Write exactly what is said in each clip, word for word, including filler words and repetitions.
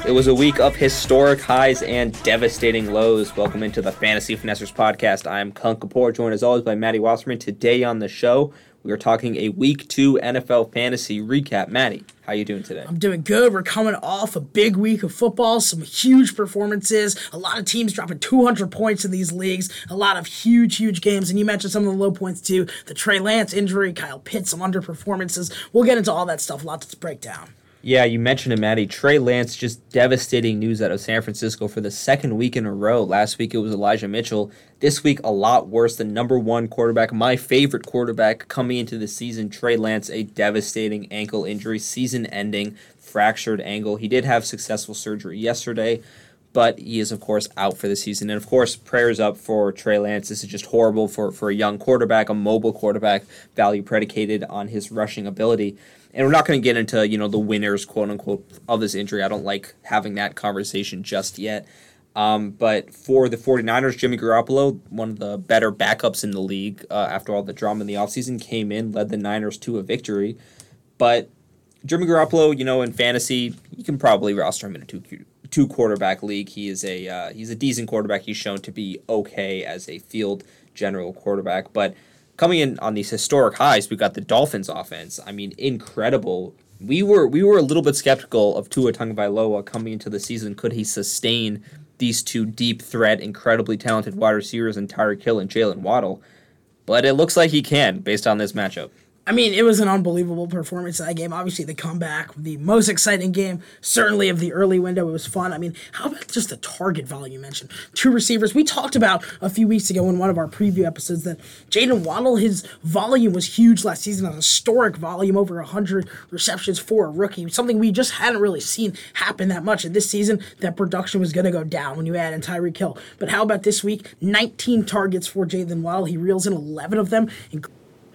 It was a week of historic highs and devastating lows. Welcome into the Fantasy Finessers podcast. I'm Kunk Kapoor, joined as always by Maddie Wasserman. Today on the show, we are talking a week two N F L fantasy recap. Maddie, how you doing today? I'm doing good. We're coming off a big week of football, some huge performances, a lot of teams dropping two hundred points in these leagues, a lot of huge, huge games, and you mentioned some of the low points too. The Trey Lance injury, Kyle Pitts, some underperformances. We'll get into all that stuff, a lot to break down. Yeah, you mentioned it, Maddie. Trey Lance, just devastating news out of San Francisco for the second week in a row. Last week it was Elijah Mitchell. This week a lot worse. The number one quarterback, my favorite quarterback coming into the season, Trey Lance, a devastating ankle injury, season-ending, fractured ankle. He did have successful surgery yesterday, but he is, of course, out for the season. And, of course, prayers up for Trey Lance. This is just horrible for, for a young quarterback, a mobile quarterback, value predicated on his rushing ability. And we're not going to get into, you know, the winners, quote-unquote, of this injury. I don't like having that conversation just yet. Um, but for the 49ers, Jimmy Garoppolo, one of the better backups in the league uh, after all the drama in the offseason, came in, led the Niners to a victory. But Jimmy Garoppolo, you know, in fantasy, you can probably roster him in a two two quarterback league. He is a uh, he's a decent quarterback. He's shown to be okay as a field general quarterback. But coming in on these historic highs, we've got the Dolphins offense. I mean, incredible. We were we were a little bit skeptical of Tua Tagovailoa coming into the season. Could he sustain these two deep threat, incredibly talented wide receivers in Tyreek Hill and Jalen Waddle? But it looks like he can based on this matchup. I mean, it was an unbelievable performance in that game. Obviously, the comeback, the most exciting game, certainly of the early window. It was fun. I mean, how about just the target volume you mentioned? Two receivers. We talked about a few weeks ago in one of our preview episodes that Jalen Waddle, his volume was huge last season, a historic volume, over one hundred receptions for a rookie, something we just hadn't really seen happen that much. And this season, that production was going to go down when you add in Tyreek Hill. But how about this week? nineteen targets for Jalen Waddle. He reels in eleven of them, including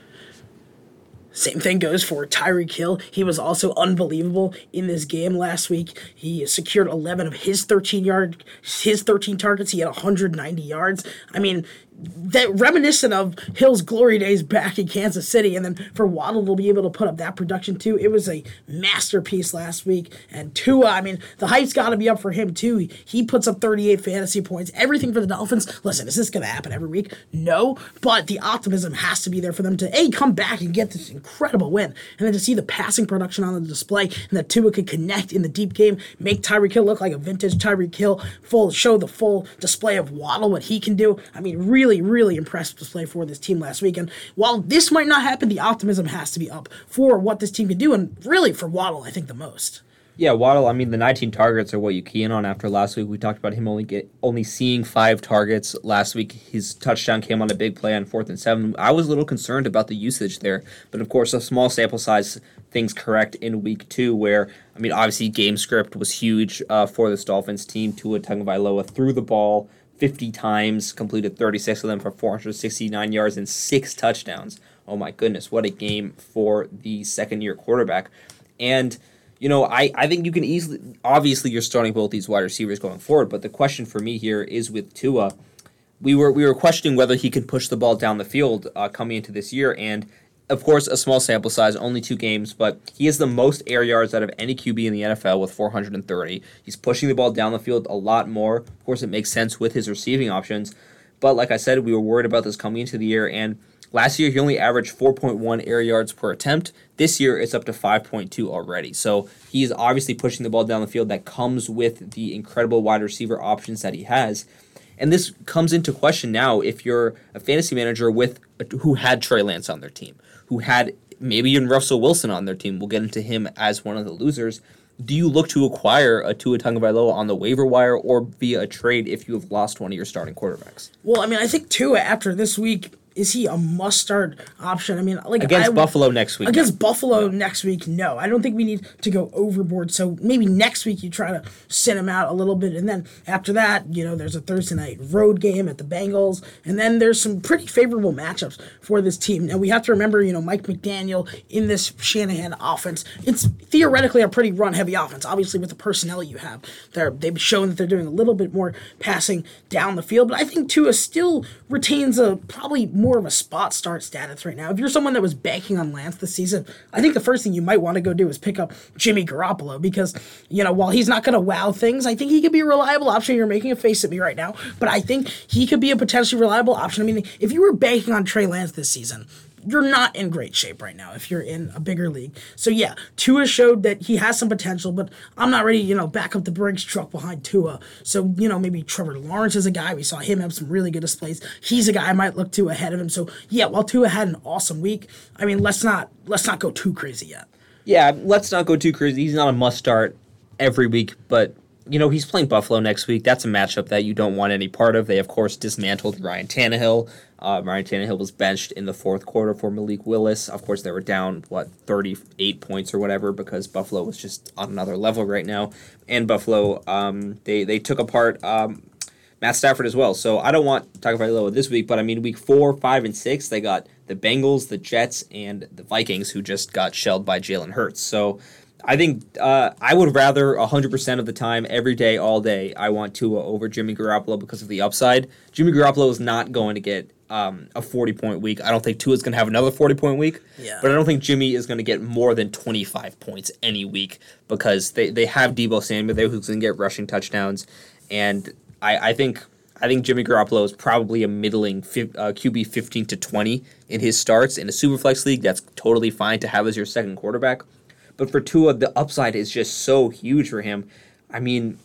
Same thing goes for Tyreek Hill. He was also unbelievable in this game last week. He secured eleven of his thirteen yard, his thirteen targets. He had one hundred ninety yards. I mean, that reminiscent of Hill's glory days back in Kansas City, and then for Waddle to be able to put up that production too, it was a masterpiece last week. And Tua, I mean, the hype's got to be up for him too. He, he puts up thirty-eight fantasy points, everything for the Dolphins. Listen, is this going to happen every week? No, but the optimism has to be there for them to, A, come back and get this incredible win, and then to see the passing production on the display, and that Tua could connect in the deep game, make Tyreek Hill look like a vintage Tyreek Hill, full show the full display of Waddle, what he can do. I mean, really Really, really impressive display for this team last week. And while this might not happen, the optimism has to be up for what this team can do, and really for Waddle, I think, the most. Yeah, Waddle, I mean, the nineteen targets are what you key in on after last week. We talked about him only get only seeing five targets last week. His touchdown came on a big play on fourth and seven. I was a little concerned about the usage there, but of course, a small sample size, things correct in week two, where, I mean, obviously game script was huge uh, for this Dolphins team. Tua Tagovailoa threw the ball fifty times, completed thirty-six of them for four hundred sixty-nine yards and six touchdowns. Oh my goodness, what a game for the second-year quarterback. And, you know, I, I think you can easily, obviously you're starting both these wide receivers going forward, but the question for me here is with Tua. We were we were questioning whether he could push the ball down the field uh, coming into this year, and of course, a small sample size, only two games, but he has the most air yards out of any Q B in the N F L with four hundred thirty. He's pushing the ball down the field a lot more. Of course, it makes sense with his receiving options, but like I said, we were worried about this coming into the year, and last year he only averaged four point one air yards per attempt. This year, it's up to five point two already, so he is obviously pushing the ball down the field. That comes with the incredible wide receiver options that he has. And this comes into question now if you're a fantasy manager with who had Trey Lance on their team, who had maybe even Russell Wilson on their team. We'll get into him as one of the losers. Do you look to acquire a Tua Tagovailoa on the waiver wire or via a trade if you have lost one of your starting quarterbacks? Well, I mean, I think Tua, after this week, is he a must-start option? I mean, like against I, Buffalo next week. Against no. Buffalo no. next week, no. I don't think we need to go overboard. So maybe next week you try to sit him out a little bit, and then after that, you know, there's a Thursday night road game at the Bengals, and then there's some pretty favorable matchups for this team. Now we have to remember, you know, Mike McDaniel in this Shanahan offense. It's theoretically a pretty run-heavy offense. Obviously, with the personnel you have, they're, they've shown that they're doing a little bit more passing down the field. But I think Tua still retains a probably more of a spot start status right now. If you're someone that was banking on Lance this season, I think the first thing you might want to go do is pick up Jimmy Garoppolo because, you know, while he's not going to wow things, I think he could be a reliable option. You're making a face at me right now, but I think he could be a potentially reliable option. I mean, if you were banking on Trey Lance this season, you're not in great shape right now if you're in a bigger league. So yeah, Tua showed that he has some potential, but I'm not ready to, you know, back up the Brinks truck behind Tua. So, you know, maybe Trevor Lawrence is a guy. We saw him have some really good displays. He's a guy I might look to ahead of him. So yeah, while Tua had an awesome week, I mean, let's not let's not go too crazy yet. Yeah, let's not go too crazy. He's not a must start every week, but you know, he's playing Buffalo next week. That's a matchup that you don't want any part of. They, of course, dismantled Ryan Tannehill. Uh, Ryan Tannehill was benched in the fourth quarter for Malik Willis. Of course, they were down, what, thirty-eight points or whatever because Buffalo was just on another level right now. And Buffalo, um, they, they took apart um, Matt Stafford as well. So I don't want to talk about Tagovailoa this week, but I mean, week four, five, and six, they got the Bengals, the Jets, and the Vikings, who just got shelled by Jalen Hurts. So I think uh, I would rather one hundred percent of the time, every day, all day, I want Tua over Jimmy Garoppolo because of the upside. Jimmy Garoppolo is not going to get um, a forty-point week. I don't think Tua is going to have another forty-point week, yeah. But I don't think Jimmy is going to get more than twenty-five points any week because they, they have Deebo Samuel there who's going to get rushing touchdowns. And I, I think I think Jimmy Garoppolo is probably a middling uh, Q B fifteen to twenty in his starts. In a Superflex league, that's totally fine to have as your second quarterback. But for Tua, the upside is just so huge for him. I mean,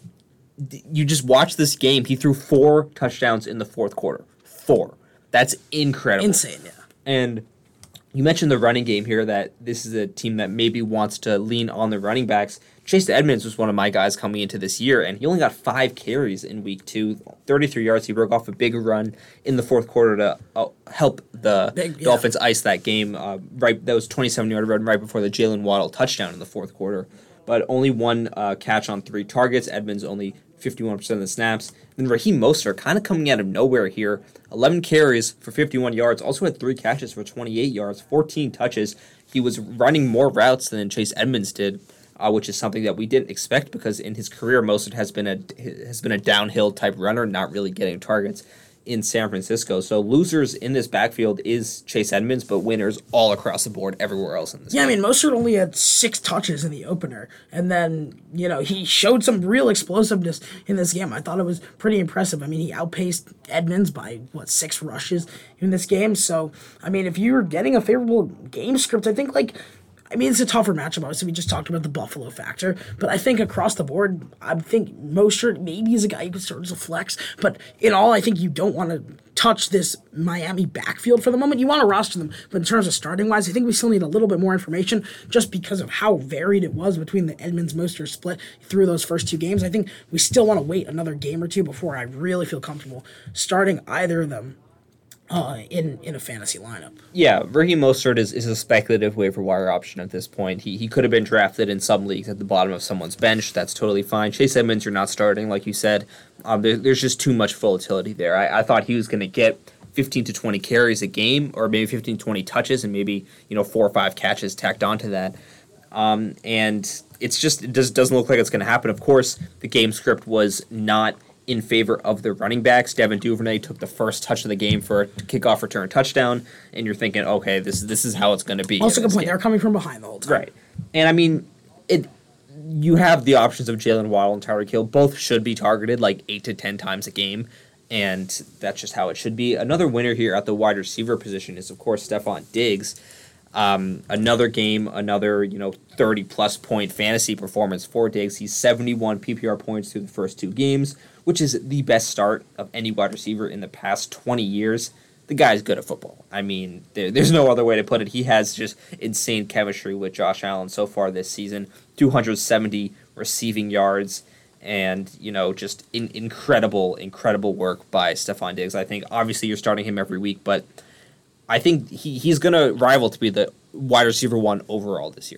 you just watch this game. He threw four touchdowns in the fourth quarter. Four. That's incredible. Insane, yeah. And you mentioned the running game here, that this is a team that maybe wants to lean on the running backs. Chase Edmonds was one of my guys coming into this year, and he only got five carries in week two, thirty-three yards. He broke off a big run in the fourth quarter to uh, help the big, yeah. Dolphins ice that game. Uh, right, that was twenty-seven-yard run right before the Jalen Waddle touchdown in the fourth quarter. But only one uh, catch on three targets. Edmonds only fifty-one percent of the snaps. Then Raheem Mostert kind of coming out of nowhere here. eleven carries for fifty-one yards. Also had three catches for twenty-eight yards, fourteen touches. He was running more routes than Chase Edmonds did. Uh, which is something that we didn't expect because in his career, Mostert has been a has been a downhill type runner, not really getting targets in San Francisco. So losers in this backfield is Chase Edmonds, but winners all across the board everywhere else in this Yeah, game. I mean, Mostert only had six touches in the opener, and then, you know, he showed some real explosiveness in this game. I thought it was pretty impressive. I mean, he outpaced Edmonds by, what, six rushes in this game. So, I mean, if you're getting a favorable game script, I think, like, I mean, it's a tougher matchup. Obviously, we just talked about the Buffalo factor, but I think across the board, I think Mostert maybe is a guy you could start as a flex. But in all, I think you don't want to touch this Miami backfield for the moment. You want to roster them, but in terms of starting wise, I think we still need a little bit more information just because of how varied it was between the Edmonds Mostert split through those first two games. I think we still want to wait another game or two before I really feel comfortable starting either of them. Uh, in, in a fantasy lineup. Yeah, Raheem Mostert is, is a speculative waiver wire option at this point. He he could have been drafted in some leagues at the bottom of someone's bench. That's totally fine. Chase Edmonds, you're not starting, like you said. Um, there, there's just too much volatility there. I, I thought he was going to get fifteen to twenty carries a game, or maybe fifteen to twenty touches, and maybe you know four or five catches tacked onto that. Um, and it's just it just doesn't look like it's going to happen. Of course, the game script was not in favor of the running backs. Devin Duvernay took the first touch of the game for a kickoff return touchdown, and you're thinking, okay, this this is how it's going to be. Also, good point. Game. They're coming from behind the whole time. Right. And I mean, it. You have the options of Jalen Waddle and Tyreek Hill. Both should be targeted like eight to ten times a game, and that's just how it should be. Another winner here at the wide receiver position is, of course, Stephon Diggs. Um, another game, another you know thirty plus point fantasy performance for Diggs. He's seventy-one P P R points through the first two games, which is the best start of any wide receiver in the past twenty years. The guy's good at football. I mean, there, there's no other way to put it. He has just insane chemistry with Josh Allen so far this season. two hundred seventy receiving yards, and you know just in, incredible, incredible work by Stephon Diggs. I think obviously you're starting him every week, but I think he, he's going to rival to be the wide receiver one overall this year.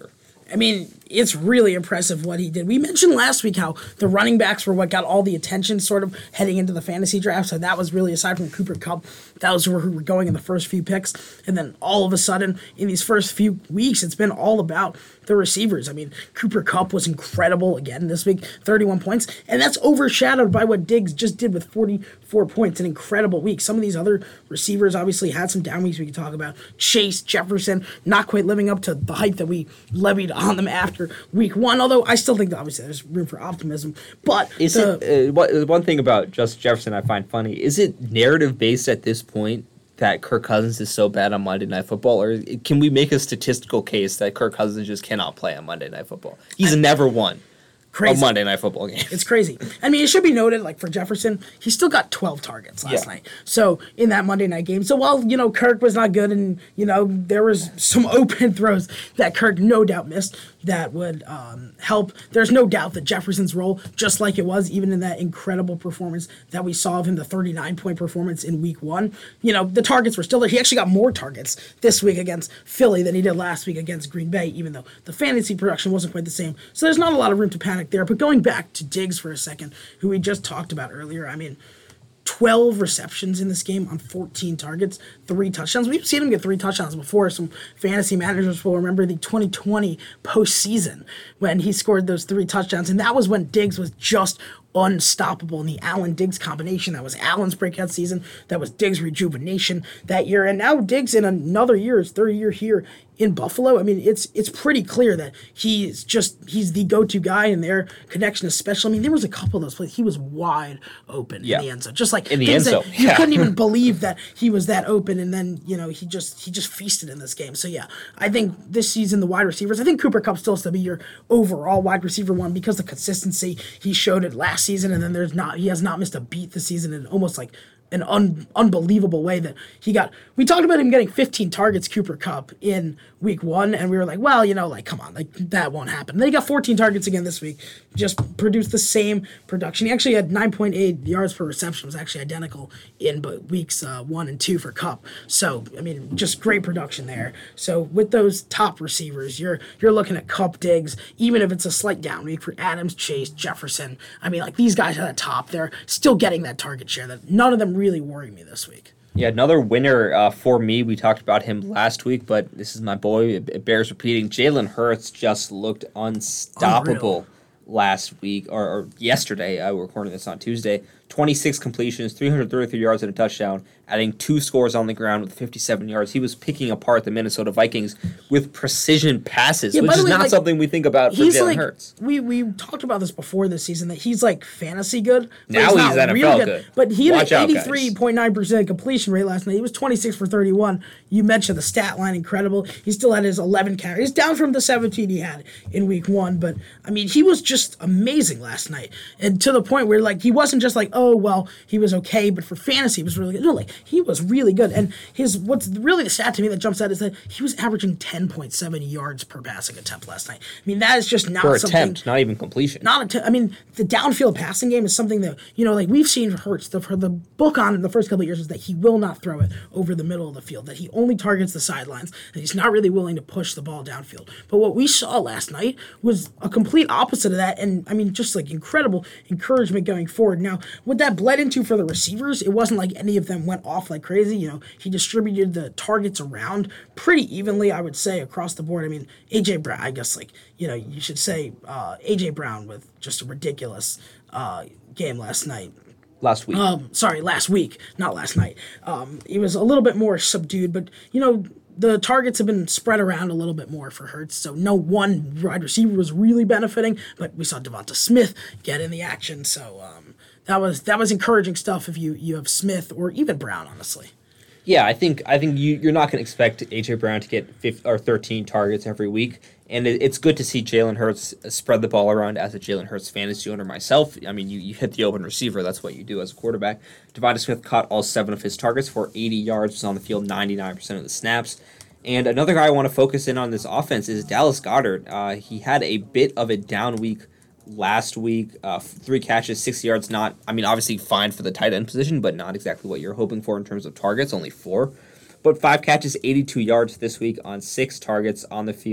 I mean, it's really impressive what he did. We mentioned last week how the running backs were what got all the attention sort of heading into the fantasy draft. So that was really, aside from Cooper Kupp, those were who were going in the first few picks. And then all of a sudden, in these first few weeks, it's been all about the receivers. I mean, Cooper Kupp was incredible again this week, thirty-one points. And that's overshadowed by what Diggs just did with forty-four points, an incredible week. Some of these other receivers obviously had some down weeks we can talk about. Chase, Jefferson, not quite living up to the hype that we levied on them after week one, although I still think that obviously there's room for optimism. But is the, it uh, what, one thing about Justin Jefferson I find funny, is it narrative based at this point that Kirk Cousins is so bad on Monday Night Football, or can we make a statistical case that Kirk Cousins just cannot play on Monday Night Football? He's I, never won crazy. a Monday Night Football game. It's crazy. I mean, it should be noted, like for Jefferson, he still got twelve targets last yeah. night. So in that Monday night game, so while you know Kirk was not good, and you know there was some open throws that Kirk no doubt missed that would um, help. There's no doubt that Jefferson's role, just like it was even in that incredible performance that we saw of him, the thirty-nine point performance in week one, you know, the targets were still there. He actually got more targets this week against Philly than he did last week against Green Bay, even though the fantasy production wasn't quite the same. So there's not a lot of room to panic there. But going back to Diggs for a second, who we just talked about earlier, I mean, twelve receptions in this game on fourteen targets, three touchdowns. We've seen him get three touchdowns before. Some fantasy managers will remember the twenty twenty postseason when he scored those three touchdowns, and that was when Diggs was just unstoppable in the Allen Diggs combination. That was Allen's breakout season. That was Diggs' rejuvenation that year. And now Diggs in another year, his third year here in Buffalo. I mean, it's it's pretty clear that he's just, he's the go-to guy in their connection, especially. I mean, there was a couple of those plays. He was wide open yeah. in the end zone. Just like in the end zone. You yeah. couldn't even believe that he was that open. And then, you know, he just he just feasted in this game. So, yeah, I think this season, the wide receivers, I think Cooper Kupp still has to be your overall wide receiver one because the consistency he showed it last season, and then there's not he has not missed a beat this season in almost like an un, unbelievable way that he got. We talked about him getting fifteen targets, Cooper Kupp, in week one, and we were like, well, you know, like, come on, like, that won't happen. And then he got fourteen targets again this week, just produced the same production. He actually had nine point eight yards per reception, was actually identical in but weeks uh, one and two for Kupp. So, I mean, just great production there. So, with those top receivers, you're you're looking at Kupp, Diggs, even if it's a slight down week for Adams, Chase, Jefferson. I mean, like, these guys at the top, they're still getting that target share that none of them really worry me this week. Yeah, another winner uh, for me. We talked about him last week, but this is my boy. It, it bears repeating. Jalen Hurts just looked unstoppable Unreal. last week, or, or yesterday. I was recording this on Tuesday. twenty-six completions, three hundred thirty-three yards and a touchdown, adding two scores on the ground with fifty-seven yards. He was picking apart the Minnesota Vikings with precision passes, yeah, which is way, not like, something we think about for Jalen like, Hurts. We we talked about this before this season, that he's like fantasy good. Now he's, he's N F L good. good. But he had an eighty-three point nine percent completion rate last night. He was twenty-six for thirty-one. You mentioned the stat line, incredible. He still had his eleven carries, down from the seventeen he had in week one. But, I mean, he was just amazing last night. And to the point where, like, he wasn't just like, oh, well, he was okay, but for fantasy, he was really good. No, like, he was really good. And his what's really the stat to me that jumps out is that he was averaging ten point seven yards per passing attempt last night. I mean, that is just not for something. attempt, not even completion. Not attempt. I mean, the downfield passing game is something that, you know, like we've seen Hurts. The, for the book on him the first couple of years is that he will not throw it over the middle of the field, that he only targets the sidelines, and he's not really willing to push the ball downfield. But what we saw last night was a complete opposite of that, and I mean, just like incredible encouragement going forward. Now, what that bled into for the receivers, it wasn't like any of them went off like crazy. You know, he distributed the targets around pretty evenly, I would say, across the board. I mean, A J Brown, I guess, like, you know, you should say uh, A J Brown with just a ridiculous uh, game last night. Last week. Um, sorry, last week, not last night. Um, he was a little bit more subdued, but, you know, the targets have been spread around a little bit more for Hurts, so no one wide receiver was really benefiting, but we saw Devonta Smith get in the action, so um, that was that was encouraging stuff if you, you have Smith or even Brown, honestly. Yeah, I think I think you, you're not going to expect A J Brown to get fifteen or thirteen targets every week, and it, it's good to see Jalen Hurts spread the ball around as a Jalen Hurts fantasy owner myself. I mean, you, you hit the open receiver, that's what you do as a quarterback. Devonta Smith caught all seven of his targets for eighty yards, was on the field ninety-nine percent of the snaps. And another guy I want to focus in on this offense is Dallas Goedert. Uh, he had a bit of a down week last week, uh, three catches, sixty yards, not, I mean, obviously fine for the tight end position, but not exactly what you're hoping for in terms of targets, only four. But five catches, eighty-two yards this week on six targets on the field.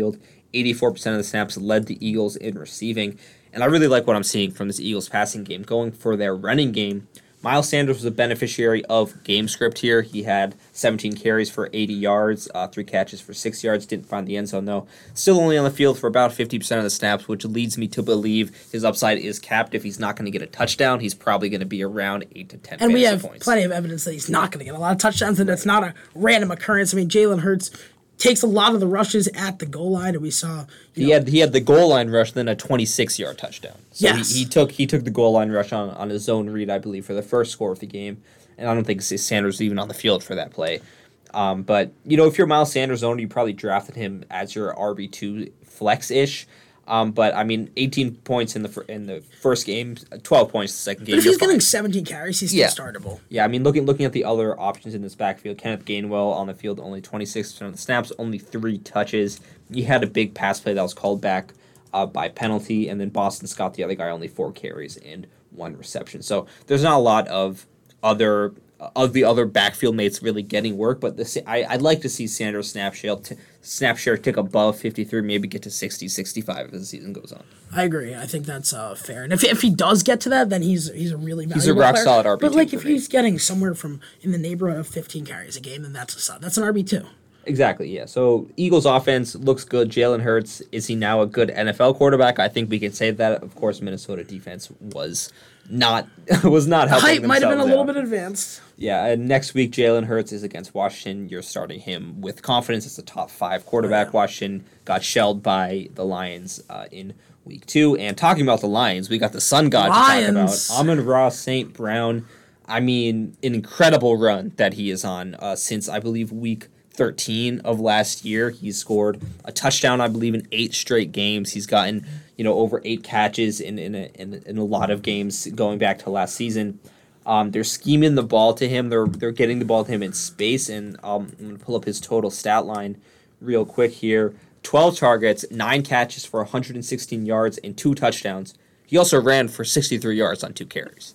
eighty-four percent of the snaps, led the Eagles in receiving. And I really like what I'm seeing from this Eagles passing game. Going for their running game, Miles Sanders was a beneficiary of game script here. He had seventeen carries for eighty yards, uh, three catches for six yards. Didn't find the end zone, though. Still only on the field for about fifty percent of the snaps, which leads me to believe his upside is capped. If he's not going to get a touchdown, he's probably going to be around eight to ten And we have points. plenty of evidence that he's not going to get a lot of touchdowns, and that's not a random occurrence. I mean, Jalen Hurts takes a lot of the rushes at the goal line, and we saw you he know, had he had the goal line rush, then a twenty-six yard touchdown. So Yes. he, he took he took the goal line rush on, on a zone read, I believe, for the first score of the game, and I don't think Sanders was even on the field for that play. Um, but you know, if you're Miles Sanders owner, you probably drafted him as your R B two flex ish. Um, but I mean, eighteen points in the fir- in the first game, twelve points the second game. But if you're he's getting fine. seventeen carries, he's still Yeah. startable. Yeah, I mean, looking looking at the other options in this backfield, Kenneth Gainwell on the field, only twenty-six percent of the snaps, only three touches. He had a big pass play that was called back uh, by penalty, and then Boston Scott, the other guy, only four carries and one reception. So there's not a lot of other of the other backfield mates really getting work, but the, I, I'd like to see Sanders' snap share, t- snap share tick above fifty-three, maybe get to sixty, sixty-five as the season goes on. I agree. I think that's uh, fair. And if if he does get to that, then he's he's a really valuable He's a rock player. solid R B two But like for if me. he's getting somewhere from in the neighborhood of fifteen carries a game, then that's a solid. That's an R B two. Exactly, yeah. So Eagles offense looks good. Jalen Hurts, is he now a good N F L quarterback? I think we can say that. Of course, Minnesota defense was not was not helping Height might have been a themselves little out. bit advanced. Yeah, and next week Jalen Hurts is against Washington. You're starting him with confidence as a top five quarterback. Yeah. Washington got shelled by the Lions uh, in week two. And talking about the Lions, we got the Sun God Lions. to talk about. Amon-Ra Saint Brown. I mean, an incredible run that he is on uh, since, I believe, week thirteen of last year. He's scored a touchdown, I believe, in eight straight games. He's gotten, you know, over eight catches in in a, in, in a lot of games going back to last season. Um, they're scheming the ball to him. They're they're getting the ball to him in space, and um, I'm going to pull up his total stat line real quick here. twelve targets, nine catches for one hundred sixteen yards, and two touchdowns. He also ran for sixty-three yards on two carries.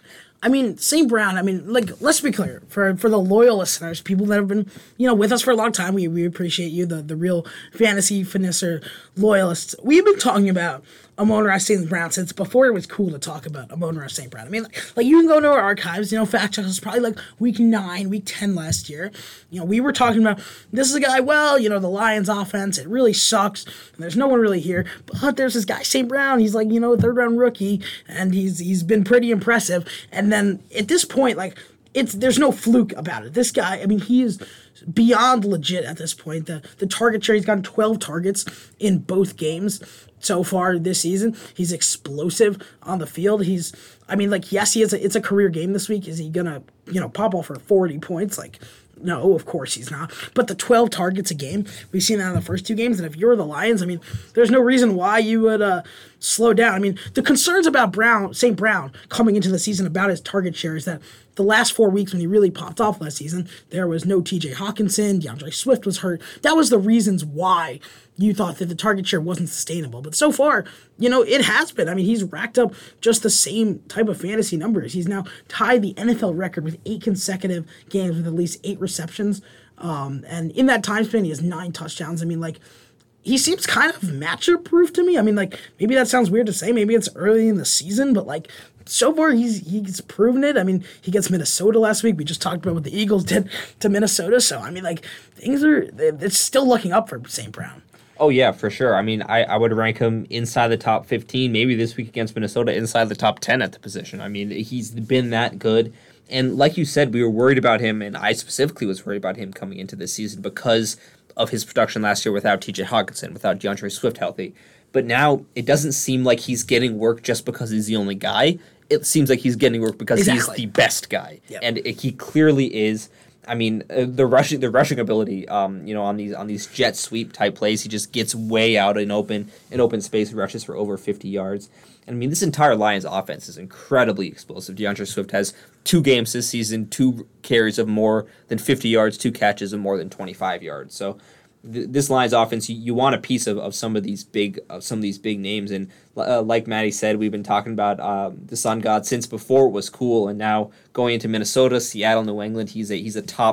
I mean, Saint Brown, I mean, like, let's be clear. For for the loyal listeners, people that have been, you know, with us for a long time, we, we appreciate you, the, the real fantasy finesser loyalists. We've been talking about Amon-Ra Saint Brown since before it was cool to talk about Amon-Ra Saint Brown. I mean, like, like, you can go into our archives, you know, fact check us probably like week nine, week ten last year. You know, we were talking about, this is a guy, well, you know, the Lions offense, it really sucks, and there's no one really here, but there's this guy, Saint Brown, he's like, you know, a third round rookie, and he's he's been pretty impressive. And then at this point, like, it's there's no fluke about it. This guy, I mean, he is beyond legit at this point. The the target share, he's gotten twelve targets in both games so far this season. He's explosive on the field. He's, I mean, like, yes, he is. A, it's a career game this week. Is he gonna, you know, pop off for forty points? Like, no, of course he's not. But the twelve targets a game, we've seen that in the first two games. And if you're the Lions, I mean, there's no reason why you would uh, slow down. I mean, the concerns about Brown, Saint Brown, coming into the season about his target share is that the last four weeks when he really popped off last season, there was no T J Hawkinson, DeAndre Swift was hurt. That was the reasons why you thought that the target share wasn't sustainable. But so far, you know, it has been. I mean, he's racked up just the same type of fantasy numbers. He's now tied the N F L record with eight consecutive games with at least eight receptions. Um, and in that time span, he has nine touchdowns. I mean, like, he seems kind of matchup proof to me. I mean, like, maybe that sounds weird to say. Maybe it's early in the season, but, like, so far he's he's proven it. I mean, he gets Minnesota last week. We just talked about what the Eagles did to Minnesota. So, I mean, like, things are, it's still looking up for Saint Brown. Oh, yeah, for sure. I mean, I, I would rank him inside the top fifteen, maybe this week against Minnesota, inside the top ten at the position. I mean, he's been that good. And like you said, we were worried about him, and I specifically was worried about him coming into this season because of his production last year without T J Hawkinson, without DeAndre Swift healthy. But now it doesn't seem like he's getting work just because he's the only guy. It seems like he's getting work because Exactly. he's the best guy. Yep. And it, he clearly is. I mean, uh, the rushing the rushing ability, um, you know, on these on these jet sweep type plays, he just gets way out in open in open space, rushes for over fifty yards. And I mean, this entire Lions offense is incredibly explosive. DeAndre Swift has two games this season, two carries of more than fifty yards, two catches of more than twenty-five yards. So th- this Lions offense, you, you want a piece of, of some of these big of some of these big names. And uh, like Maddie said, we've been talking about um, the Sun God since before it was cool, and now going into Minnesota, Seattle, New England, he's a he's a top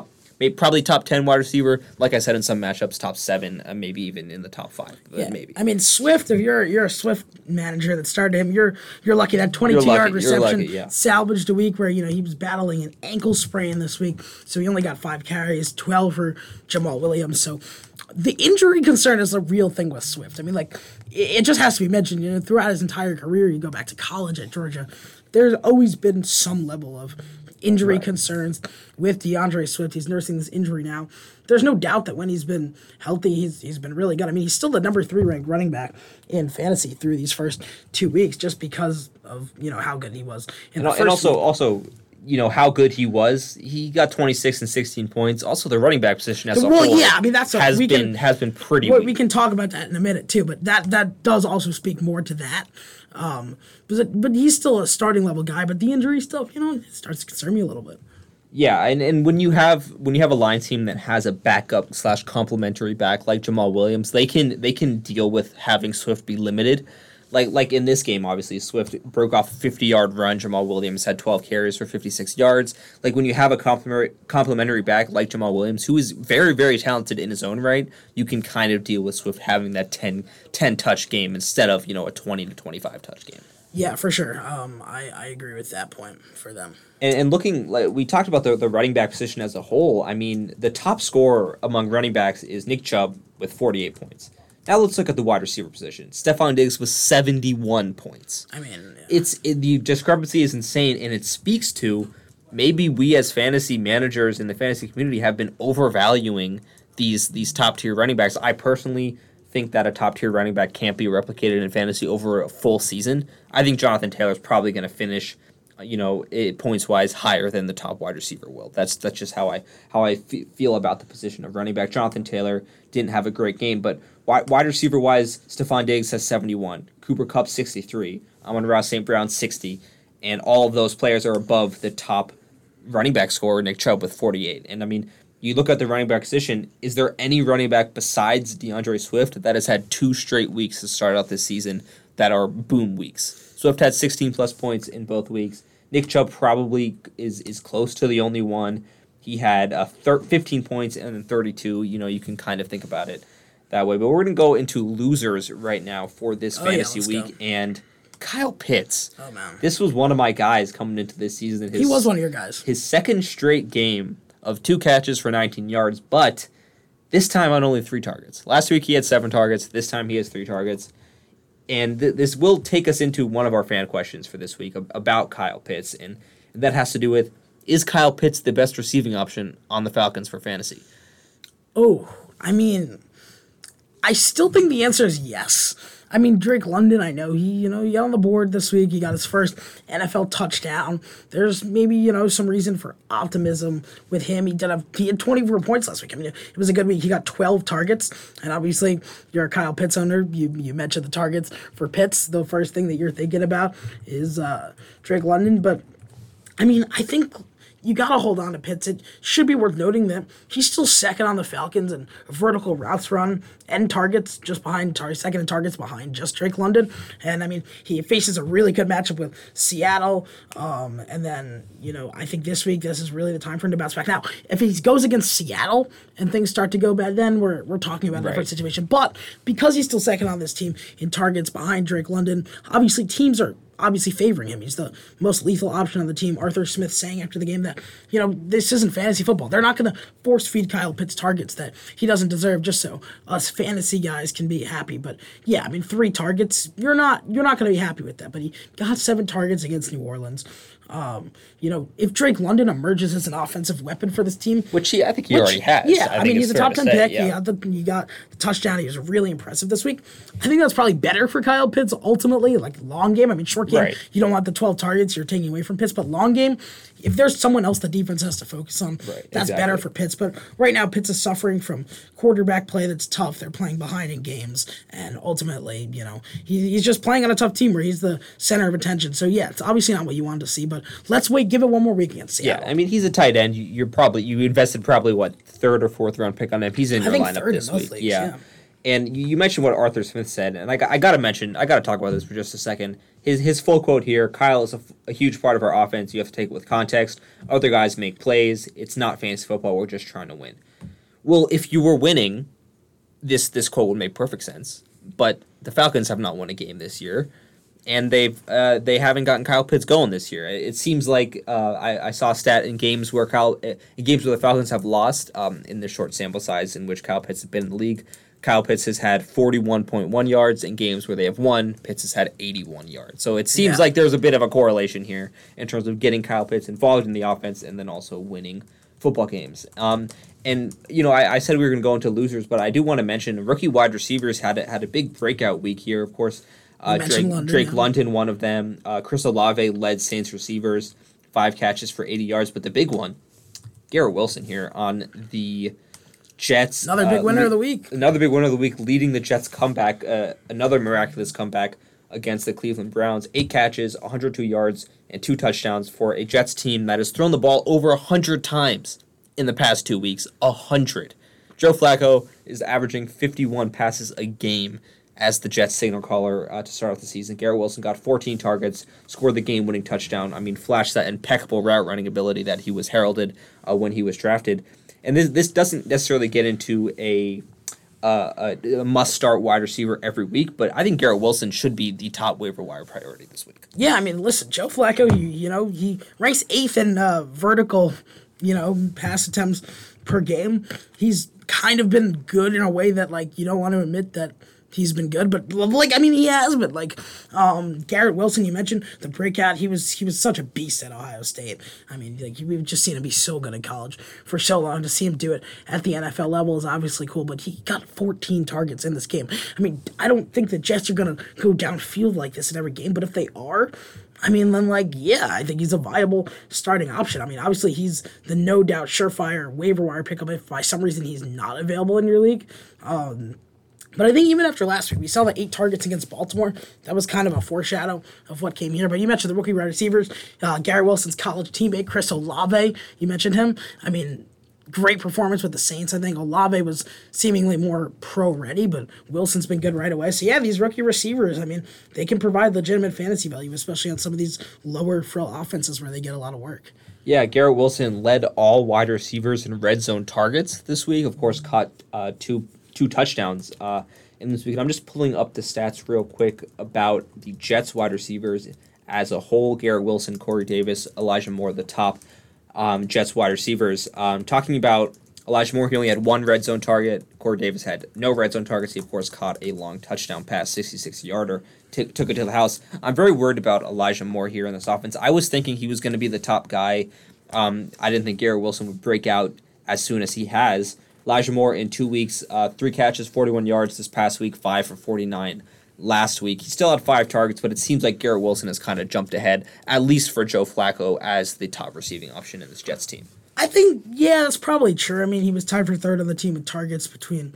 maybe probably top ten wide receiver. Like I said, in some matchups, top seven, uh, maybe even in the top five. Yeah. Maybe. I mean, Swift. If you're you're a Swift manager that started him, you're you're lucky that twenty-two yard reception lucky, yeah. salvaged a week where you know he was battling an ankle sprain this week, so he only got five carries, twelve for Jamal Williams. So the injury concern is a real thing with Swift. I mean, like it, it just has to be mentioned. You know, throughout his entire career, you go back to college at Georgia, there's always been some level of injury right. concerns with DeAndre Swift. He's nursing this injury now. There's no doubt that when he's been healthy, he's he's been really good. I mean, he's still the number three ranked running back in fantasy through these first two weeks, just because of you know how good he was. In and, the and first also week. also. You know how good he was. He got twenty-six and sixteen points. Also, the running back position as a well, whole yeah, I mean that's a, has we been can, has been pretty. Well, weak. we can talk about that in a minute too, but that that does also speak more to that. Um, but but he's still a starting level guy. But the injury stuff, you know, it starts to concern me a little bit. Yeah, and, and when you have when you have a line team that has a backup slash complementary back like Jamal Williams, they can they can deal with having Swift be limited. Like like in this game, obviously, Swift broke off a fifty-yard run. Jamal Williams had twelve carries for fifty-six yards. Like, when you have a complementary, complementary back like Jamal Williams, who is very, very talented in his own right, you can kind of deal with Swift having that ten, ten-touch game instead of, you know, a twenty to twenty-five touch game. Yeah, for sure. Um, I, I agree with that point for them. And, and looking, like we talked about the, the running back position as a whole. I mean, the top scorer among running backs is Nick Chubb with forty-eight points. Now let's look at the wide receiver position. Stephon Diggs was seventy-one points. I mean, yeah. it's it, the discrepancy is insane, and it speaks to maybe we as fantasy managers in the fantasy community have been overvaluing these these top tier running backs. I personally think that a top tier running back can't be replicated in fantasy over a full season. I think Jonathan Taylor's probably going to finish, you know, points wise higher than the top wide receiver will. That's that's just how I how I f- feel about the position of running back. Jonathan Taylor didn't have a great game, but wide, wide receiver wise, Stephon Diggs has seventy-one, Cooper Kupp sixty-three, Amon-Ra Saint Brown sixty, and all of those players are above the top running back scorer, Nick Chubb, with forty-eight. And I mean, you look at the running back position, is there any running back besides DeAndre Swift that has had two straight weeks to start out this season that are boom weeks? Swift had sixteen plus points in both weeks. Nick Chubb probably is is close to the only one. He had uh, thir- fifteen points and then thirty-two. You know, you can kind of think about it that way. But we're going to go into losers right now for this oh, fantasy yeah, week. Go. And Kyle Pitts. Oh, man. This was one of my guys coming into this season. His, he was one of your guys. His second straight game of two catches for nineteen yards, but this time on only three targets. Last week he had seven targets. This time he has three targets. And th- this will take us into one of our fan questions for this week about Kyle Pitts. And that has to do with, is Kyle Pitts the best receiving option on the Falcons for fantasy? Oh, I mean, I still think the answer is yes. I mean, Drake London, I know he, you know, he got on the board this week. He got his first N F L touchdown. There's maybe, you know, some reason for optimism with him. He did have, he had twenty-four points last week. I mean, it was a good week. He got twelve targets. And obviously, you're a Kyle Pitts owner. You you mentioned the targets for Pitts. The first thing that you're thinking about is uh, Drake London. But, I mean, I think you got to hold on to Pitts. It should be worth noting that he's still second on the Falcons in vertical routes run and targets, just behind, tar- second in targets behind just Drake London. And, I mean, he faces a really good matchup with Seattle. Um, and then, you know, I think this week, this is really the time for him to bounce back. Now, if he goes against Seattle and things start to go bad, then we're we're talking about a different situation. But because he's still second on this team in targets behind Drake London, obviously teams are obviously favoring him. He's the most lethal option on the team. Arthur Smith saying after the game that, you know, this isn't fantasy football. They're not going to force feed Kyle Pitts targets that he doesn't deserve just so us fantasy guys can be happy. But yeah, I mean, three targets, you're not you're not going to be happy with that. But he got seven targets against New Orleans. Um, you know, if Drake London emerges as an offensive weapon for this team, which he, I think he which, already has. Yeah, I, I mean, he's a top ten say, pick. Yeah. He got the he got the touchdown. He was really impressive this week. I think that's probably better for Kyle Pitts ultimately. Like long game, I mean, short game, right. You don't want the twelve targets you're taking away from Pitts, but long game, if there's someone else the defense has to focus on, right, that's exactly. better for Pitts. But right now, Pitts is suffering from quarterback play that's tough. They're playing behind in games, and ultimately, you know, he, he's just playing on a tough team where he's the center of attention. So yeah, it's obviously not what you wanted to see, but let's wait, give it one more week against Seattle. Yeah, I mean, he's a tight end. You, you're probably you invested probably what third or fourth round pick on him. He's in I your think lineup third this in those week. leagues, yeah. yeah. And you, you mentioned what Arthur Smith said, and I, got- I got to mention, I got to talk about this for just a second. His his full quote here: "Kyle is a, f- a huge part of our offense. You have to take it with context. Other guys make plays. It's not fantasy football. We're just trying to win." Well, if you were winning, this this quote would make perfect sense. But the Falcons have not won a game this year, and they've uh, they haven't gotten Kyle Pitts going this year. It seems like uh, I, I saw a stat in games where Kyle in games where the Falcons have lost um, in the short sample size in which Kyle Pitts has been in the league. Kyle Pitts has had forty-one point one yards in games where they have won. Pitts has had eighty-one yards. So it seems Yeah. like there's a bit of a correlation here in terms of getting Kyle Pitts involved in the offense and then also winning football games. Um, and, you know, I, I said we were going to go into losers, but I do want to mention rookie wide receivers had a, had a big breakout week here. Of course, uh, Drake, London, Drake yeah. London, one of them. Uh, Chris Olave led Saints receivers, five catches for eighty yards. But the big one, Garrett Wilson here on the Jets. Another big uh, winner le- of the week. Another big winner of the week, leading the Jets' comeback. Uh, another miraculous comeback against the Cleveland Browns. Eight catches, one hundred two yards, and two touchdowns for a Jets team that has thrown the ball over one hundred times in the past two weeks. one hundred. Joe Flacco is averaging fifty-one passes a game as the Jets signal caller uh, to start off the season. Garrett Wilson got fourteen targets, scored the game-winning touchdown. I mean, flashed that impeccable route running ability that he was heralded uh, when he was drafted. And this this doesn't necessarily get into a, uh, a, a must-start wide receiver every week, but I think Garrett Wilson should be the top waiver wire priority this week. Yeah, I mean, listen, Joe Flacco, you, you know, he ranks eighth in uh, vertical, you know, pass attempts per game. He's kind of been good in a way that, like, you don't want to admit that he's been good, but like I mean he has, but like um, Garrett Wilson, you mentioned the breakout. He was he was such a beast at Ohio State. I mean, like we've just seen him be so good in college for so long. To see him do it at the N F L level is obviously cool. But he got fourteen targets in this game. I mean, I don't think the Jets are gonna go downfield like this in every game, but if they are, I mean, then, like, yeah, I think he's a viable starting option. I mean, obviously, he's the no doubt surefire waiver wire pickup if by some reason he's not available in your league. Um, but I think even after last week, we saw the eight targets against Baltimore. That was kind of a foreshadow of what came here. But you mentioned the rookie wide receivers, uh, Garrett Wilson's college teammate, Chris Olave. You mentioned him. I mean, great performance with the Saints. I think Olave was seemingly more pro-ready, but Wilson's been good right away. So, yeah, these rookie receivers, I mean, they can provide legitimate fantasy value, especially on some of these lower frill offenses where they get a lot of work. Yeah, Garrett Wilson led all wide receivers in red zone targets this week. Of course, caught uh, two two touchdowns uh, in this week. And I'm just pulling up the stats real quick about the Jets wide receivers as a whole. Garrett Wilson, Corey Davis, Elijah Moore, the top um, Jets wide receivers. Um, talking about Elijah Moore, he only had one red zone target. Corey Davis had no red zone targets. He, of course, caught a long touchdown pass, sixty-six-yarder, t- took it to the house. I'm very worried about Elijah Moore here in this offense. I was thinking he was going to be the top guy. Um, I didn't think Garrett Wilson would break out as soon as he has. Elijah Moore in two weeks, uh, three catches, forty-one yards this past week, five for forty-nine last week. He still had five targets, but it seems like Garrett Wilson has kind of jumped ahead, at least for Joe Flacco, as the top receiving option in this Jets team. I think, yeah, that's probably true. I mean, he was tied for third on the team in targets between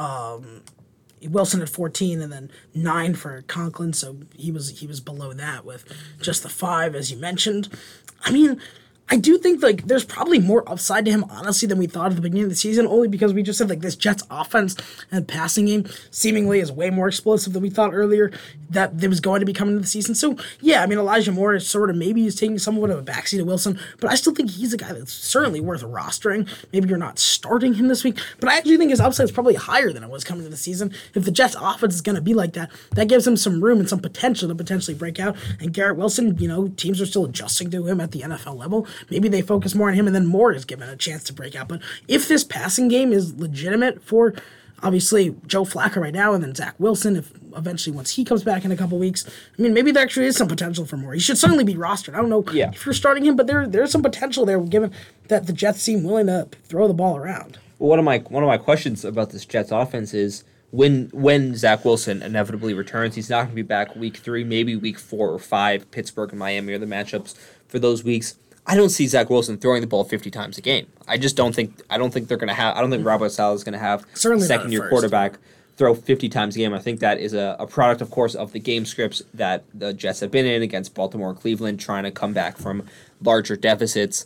um, Wilson at fourteen and then nine for Conklin, so he was he was below that with just the five, as you mentioned. I mean, I do think, like, there's probably more upside to him, honestly, than we thought at the beginning of the season, only because we just said, like, this Jets offense and passing game seemingly is way more explosive than we thought earlier that there was going to be coming into the season. So, yeah, I mean, Elijah Moore is sort of maybe he's taking somewhat of a backseat to Wilson, but I still think he's a guy that's certainly worth rostering. Maybe you're not starting him this week, but I actually think his upside is probably higher than it was coming into the season. If the Jets offense is going to be like that, that gives him some room and some potential to potentially break out. And Garrett Wilson, you know, teams are still adjusting to him at the N F L level. Maybe they focus more on him, and then Moore is given a chance to break out. But if this passing game is legitimate for, obviously, Joe Flacco right now, and then Zach Wilson, if eventually once he comes back in a couple weeks, I mean, maybe there actually is some potential for Moore. He should certainly be rostered. I don't know Yeah. if you're starting him, but there there's some potential there, given that the Jets seem willing to throw the ball around. Well, one of my one of my questions about this Jets offense is when when Zach Wilson inevitably returns, he's not going to be back week three, maybe week four or five. Pittsburgh and Miami are the matchups for those weeks. I don't see Zach Wilson throwing the ball fifty times a game. I just don't think I don't think they're going to have. I don't think Robert Saleh is going to have Certainly not second year at first. quarterback throw fifty times a game. I think that is a, a product, of course, of the game scripts that the Jets have been in against Baltimore and Cleveland, trying to come back from larger deficits.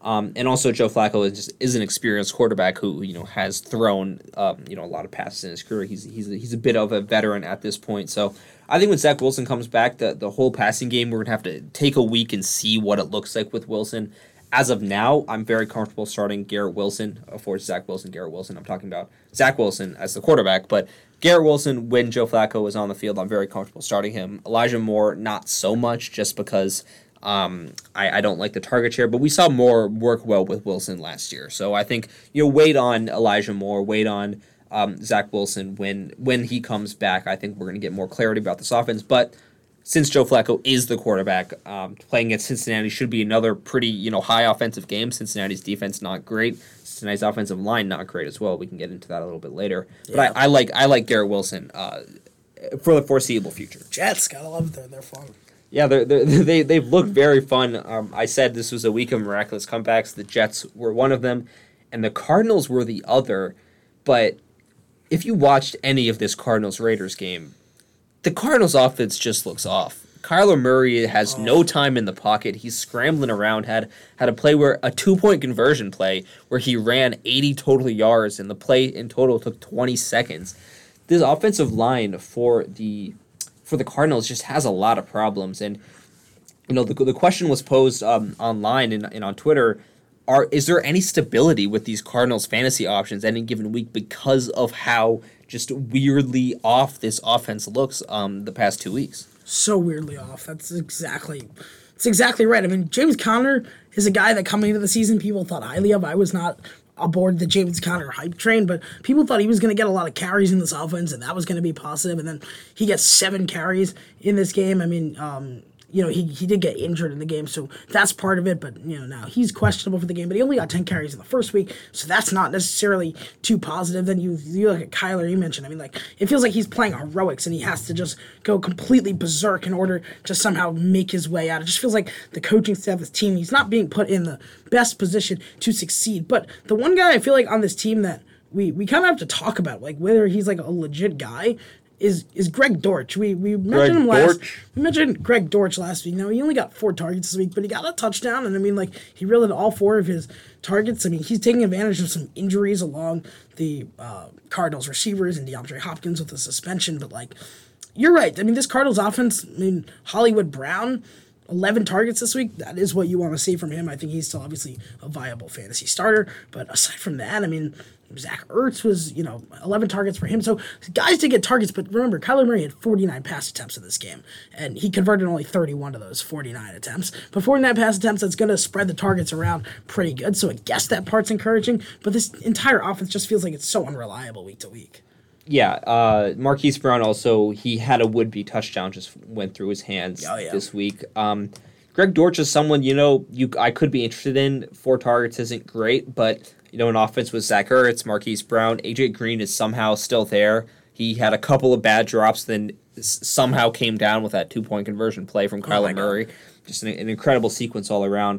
Um, and also Joe Flacco is just is an experienced quarterback who you know has thrown um, you know a lot of passes in his career. He's he's a, he's a bit of a veteran at this point. So I think when Zach Wilson comes back, the the whole passing game we're gonna have to take a week and see what it looks like with Wilson. As of now, I'm very comfortable starting Garrett Wilson for Zach Wilson. Garrett Wilson. I'm talking about Zach Wilson as the quarterback, but Garrett Wilson when Joe Flacco is on the field, I'm very comfortable starting him. Elijah Moore, not so much, just because. Um, I, I don't like the target share, but we saw Moore work well with Wilson last year. So I think, you know, wait on Elijah Moore, wait on um, Zach Wilson when when he comes back. I think we're going to get more clarity about this offense. But since Joe Flacco is the quarterback, um, playing at Cincinnati should be another pretty, you know, high offensive game. Cincinnati's defense not great. Cincinnati's offensive line not great as well. We can get into that a little bit later. Yeah. But I, I like I like Garrett Wilson uh, for the foreseeable future. Jets, gotta love them. They're fun. Yeah, they're, they're, they they've looked very fun. Um, I said this was a week of miraculous comebacks. The Jets were one of them, and the Cardinals were the other. But if you watched any of this Cardinals-Raiders game, the Cardinals' offense just looks off. Kyler Murray has oh. no time in the pocket. He's scrambling around. Had had a play where a two-point conversion play where he ran eighty total yards, and the play in total took twenty seconds. This offensive line for the for the Cardinals just has a lot of problems. And, you know, the the question was posed um, online and, and on Twitter, are is there any stability with these Cardinals fantasy options any given week because of how just weirdly off this offense looks um, the past two weeks? So weirdly off. That's exactly that's exactly right. I mean, James Conner is a guy that coming into the season people thought highly of. I was not aboard the James Conner hype train, but people thought he was going to get a lot of carries in this offense, and that was going to be positive, and then he gets seven carries in this game. I mean, um, you know, he, he did get injured in the game, so that's part of it, but, you know, now he's questionable for the game, but he only got ten carries in the first week, so that's not necessarily too positive. Then you, you look at Kyler, you mentioned, I mean, like, it feels like he's playing heroics, and he has to just go completely berserk in order to somehow make his way out. It just feels like the coaching staff of this team, he's not being put in the best position to succeed. But the one guy I feel like on this team that we, we kind of have to talk about, like, whether he's, like, a legit guy, is is Greg Dortch. We we mentioned Greg him last Dortch. we mentioned Greg Dortch last week. Now he only got four targets this week, but he got a touchdown, and I mean, like, he reeled in all four of his targets. I mean, he's taking advantage of some injuries along the uh, Cardinals receivers and DeAndre Hopkins with the suspension, but, like, you're right. I mean, this Cardinals offense, I mean, Hollywood Brown, eleven targets this week. That is what you want to see from him. I think he's still obviously a viable fantasy starter, but aside from that, I mean, Zach Ertz was, you know, eleven targets for him. So guys did get targets, but remember, Kyler Murray had forty-nine pass attempts in this game, and he converted only thirty-one of those forty-nine attempts. But forty-nine pass attempts, that's going to spread the targets around pretty good, so I guess that part's encouraging. But this entire offense just feels like it's so unreliable week to week. Yeah, uh, Marquise Brown also, he had a would-be touchdown just went through his hands oh, yeah. this week. Um, Greg Dortch is someone, you know, you I could be interested in. Four targets isn't great, but, you know, an offense with Zach Ertz, Marquise Brown, A J Green is somehow still there. He had a couple of bad drops, then somehow came down with that two-point conversion play from Kyler oh Murray. God. Just an, an incredible sequence all around.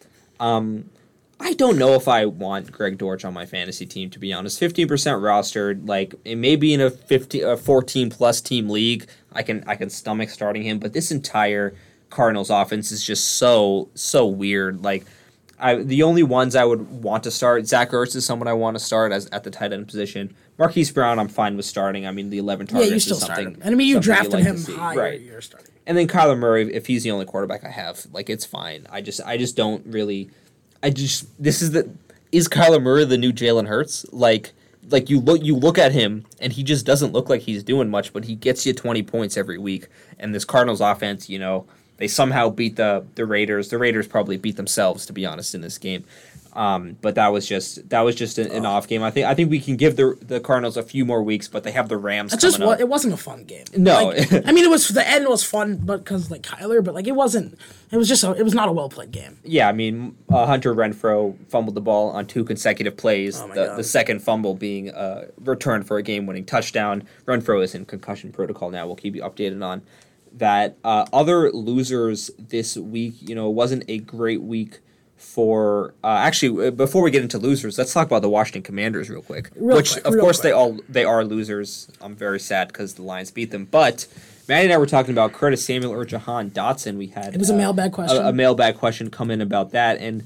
Um, I don't know if I want Greg Dortch on my fantasy team, to be honest. fifteen percent rostered, like, it may be in a fifteen, a fourteen-plus team league. I can I can stomach starting him, but this entire Cardinals offense is just so, so weird. Like, I the only ones I would want to start, Zach Ertz is someone I want to start as at the tight end position. Marquise Brown, I'm fine with starting. I mean, the eleven targets yeah, you still is something. Start him. And I mean, you drafted like him higher. Right. You're starting. And then Kyler Murray, if he's the only quarterback I have, like, it's fine. I just I just don't really. I just this is the is Kyler Murray the new Jalen Hurts? Like like you look you look at him and he just doesn't look like he's doing much, but he gets you twenty points every week. And this Cardinals offense, you know, they somehow beat the the Raiders. The Raiders probably beat themselves, to be honest, in this game. Um, but that was just that was just an, an off game. I think I think we can give the the Cardinals a few more weeks, but they have the Rams. That's coming just up. It wasn't a fun game. No, like, I mean, it was the end was fun, but because like Kyler, but like it wasn't. It was just a, it was not a well played game. Yeah, I mean, uh, Hunter Renfrow fumbled the ball on two consecutive plays. Oh my the God. the second fumble being uh, returned for a game winning touchdown. Renfrow is in concussion protocol now. We'll keep you updated on that. Uh, other losers this week, you know, it wasn't a great week. For uh, actually, before we get into losers, let's talk about the Washington Commanders real quick. Real which, quick, of real course, quick. they all they are losers. I'm very sad because the Lions beat them. But Manny and I were talking about Curtis Samuel or Jahan Dotson. We had It was a uh, mailbag question. A, a mailbag question come in about that, and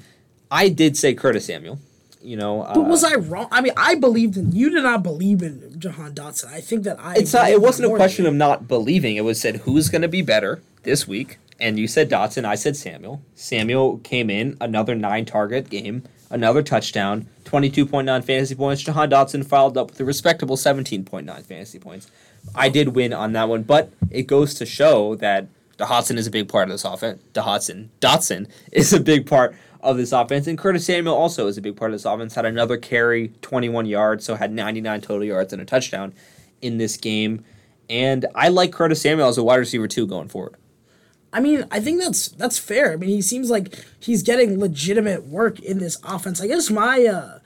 I did say Curtis Samuel. You know, but uh, was I wrong? I mean, I believed in you. Did not believe in Jahan Dotson. I think that I. It's not. It wasn't a more question than of not believing. It was said who's going to be better this week, and you said Dotson. I said Samuel. Samuel came in another nine target game, another touchdown, twenty-two point nine fantasy points. Jahan Dotson followed up with a respectable seventeen point nine fantasy points. I did win on that one, but it goes to show that Dotson is a big part of this offense. Dotson, Dotson is a big part of this offense, and Curtis Samuel also is a big part of this offense. Had another carry, twenty-one yards, so had ninety-nine total yards and a touchdown in this game. And I like Curtis Samuel as a wide receiver too going forward. I mean, I think that's that's fair. I mean, he seems like he's getting legitimate work in this offense. I guess my uh,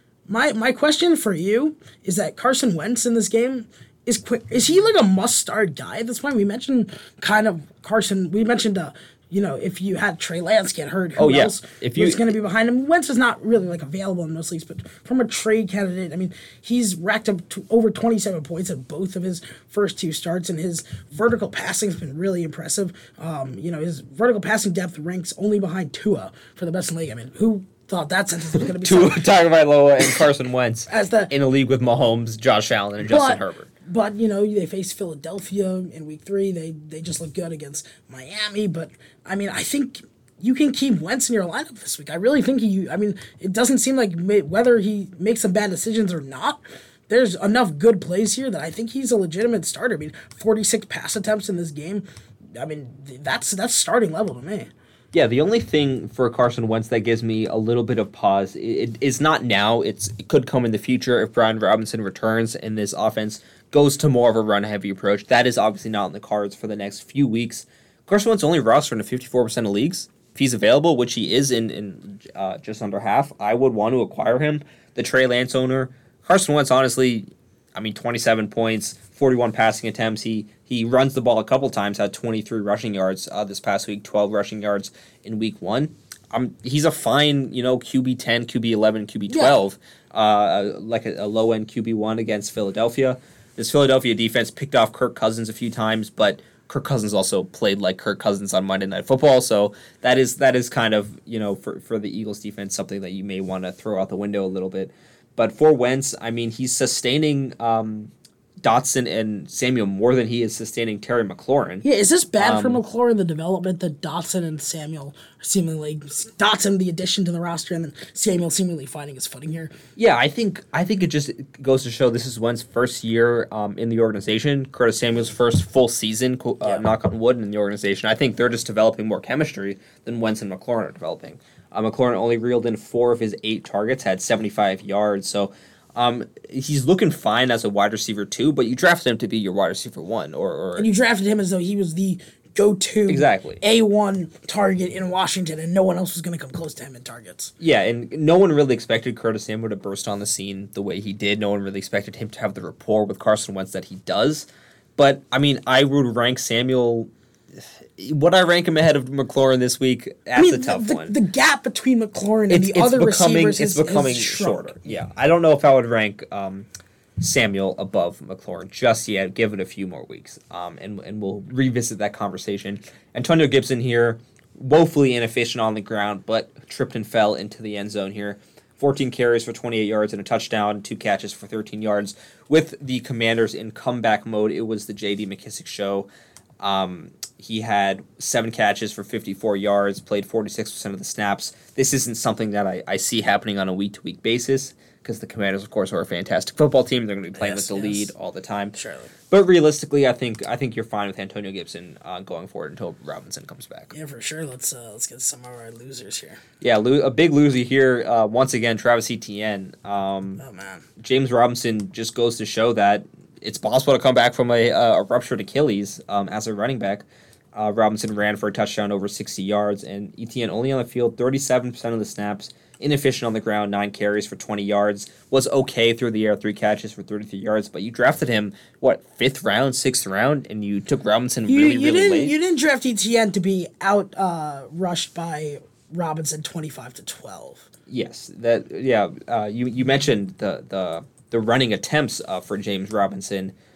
my my question for you is that Carson Wentz in this game is quick. Is he like a must start guy at this point? We mentioned kind of Carson. We mentioned uh, you know, if you had Trey Lance get hurt, who Oh, yeah. else If you- was going to be behind him? Wentz is not really like available in most leagues, but from a trade candidate, I mean, he's racked up to over twenty-seven points at both of his first two starts, and his vertical passing has been really impressive. Um, you know, his vertical passing depth ranks only behind Tua for the best in the league. I mean, who thought that sentence was going to be Tua something? Tagovailoa and Carson Wentz As the- in a league with Mahomes, Josh Allen, and Justin But- Herbert. But, you know, they face Philadelphia in week three. They they just look good against Miami. But, I mean, I think you can keep Wentz in your lineup this week. I really think he, I mean, it doesn't seem like ma- whether he makes some bad decisions or not, there's enough good plays here that I think he's a legitimate starter. I mean, forty-six pass attempts in this game. I mean, that's that's starting level to me. Yeah, the only thing for Carson Wentz that gives me a little bit of pause it, it is not now. It's it could come in the future if Brian Robinson returns and this offense goes to more of a run-heavy approach. That is obviously not in the cards for the next few weeks. Carson Wentz only rostered in fifty-four percent of leagues. If he's available, which he is in, in uh, just under half, I would want to acquire him. The Trey Lance owner, Carson Wentz, honestly, I mean, twenty-seven points, forty-one passing attempts. He he runs the ball a couple times, had twenty-three rushing yards uh, this past week, twelve rushing yards in week one. Um, he's a fine, you know, Q B ten, Q B eleven, Q B twelve, yeah. uh, like a, a low-end Q B one against Philadelphia. This Philadelphia defense picked off Kirk Cousins a few times, but Kirk Cousins also played like Kirk Cousins on Monday Night Football, so that is that is kind of, you know, for, for the Eagles defense, something that you may want to throw out the window a little bit. But for Wentz, I mean, he's sustaining um, Dotson and Samuel more than he is sustaining Terry McLaurin. Yeah, is this bad Um, for McLaurin, the development that Dotson and Samuel are seemingly Dotson the addition to the roster and then Samuel seemingly finding his footing here? Yeah, I think I think it just goes to show this is Wentz's first year um, in the organization. Curtis Samuel's first full season, uh, Yeah. knock on wood, in the organization. I think they're just developing more chemistry than Wentz and McLaurin are developing. Uh, McLaurin only reeled in four of his eight targets, had seventy-five yards, so um, he's looking fine as a wide receiver too. But you drafted him to be your wide receiver one, or, or And you drafted him as though he was the go-to Exactly. A one target in Washington, and no one else was going to come close to him in targets. yeah, and no one really expected Curtis Samuel to burst on the scene the way he did. No one really expected him to have the rapport with Carson Wentz that he does. But I mean, I would rank Samuel. Would I rank him ahead of McLaurin this week? That's I mean, a tough the, one. the gap between McLaurin and it's, the it's other becoming receivers it's is, becoming is shrunk. shorter. Yeah, I don't know if I would rank um, Samuel above McLaurin just yet. Give it a few more weeks, um, and and we'll revisit that conversation. Antonio Gibson here, woefully inefficient on the ground, but tripped and fell into the end zone here. fourteen carries for twenty-eight yards and a touchdown, two catches for thirteen yards. With the Commanders in comeback mode, it was the J D McKissick show. Um, he had seven catches for fifty-four yards, played forty-six percent of the snaps. This isn't something that I, I see happening on a week-to-week basis because the Commanders, of course, are a fantastic football team. They're going to be playing Yes, with the yes. lead all the time. Surely. But realistically, I think I think you're fine with Antonio Gibson uh, going forward until Robinson comes back. Yeah, for sure. Let's uh, let's get some of our losers here. Yeah, lo- a big loser here, uh, once again, Travis Etienne. Um, Oh, man. James Robinson just goes to show that it's possible to come back from a, uh, a ruptured Achilles um, as a running back. Uh, Robinson ran for a touchdown over sixty yards, and Etienne only on the field thirty-seven percent of the snaps, inefficient on the ground, nine carries for twenty yards, was okay through the air, three catches for thirty-three yards, but you drafted him, what, fifth round, sixth round, and you took Robinson You, really, you really didn't late? you didn't draft Etienne to be out uh, rushed by Robinson twenty-five to twelve. Yes, that yeah. Uh, you you mentioned the the the running attempts uh, for James Robinson.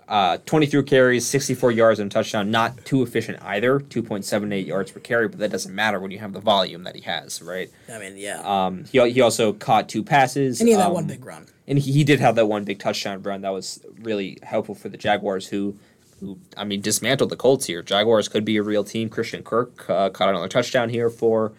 Uh, twenty-three carries, sixty-four yards and a touchdown. Not too efficient either, two point seven eight yards per carry, but that doesn't matter when you have the volume that he has, right? I mean, yeah. Um, he, he also caught two passes. And he had that um, one big run. And he, he did have that one big touchdown run that was really helpful for the Jaguars, who, who I mean, dismantled the Colts here. Jaguars could be a real team. Christian Kirk uh, caught another touchdown here for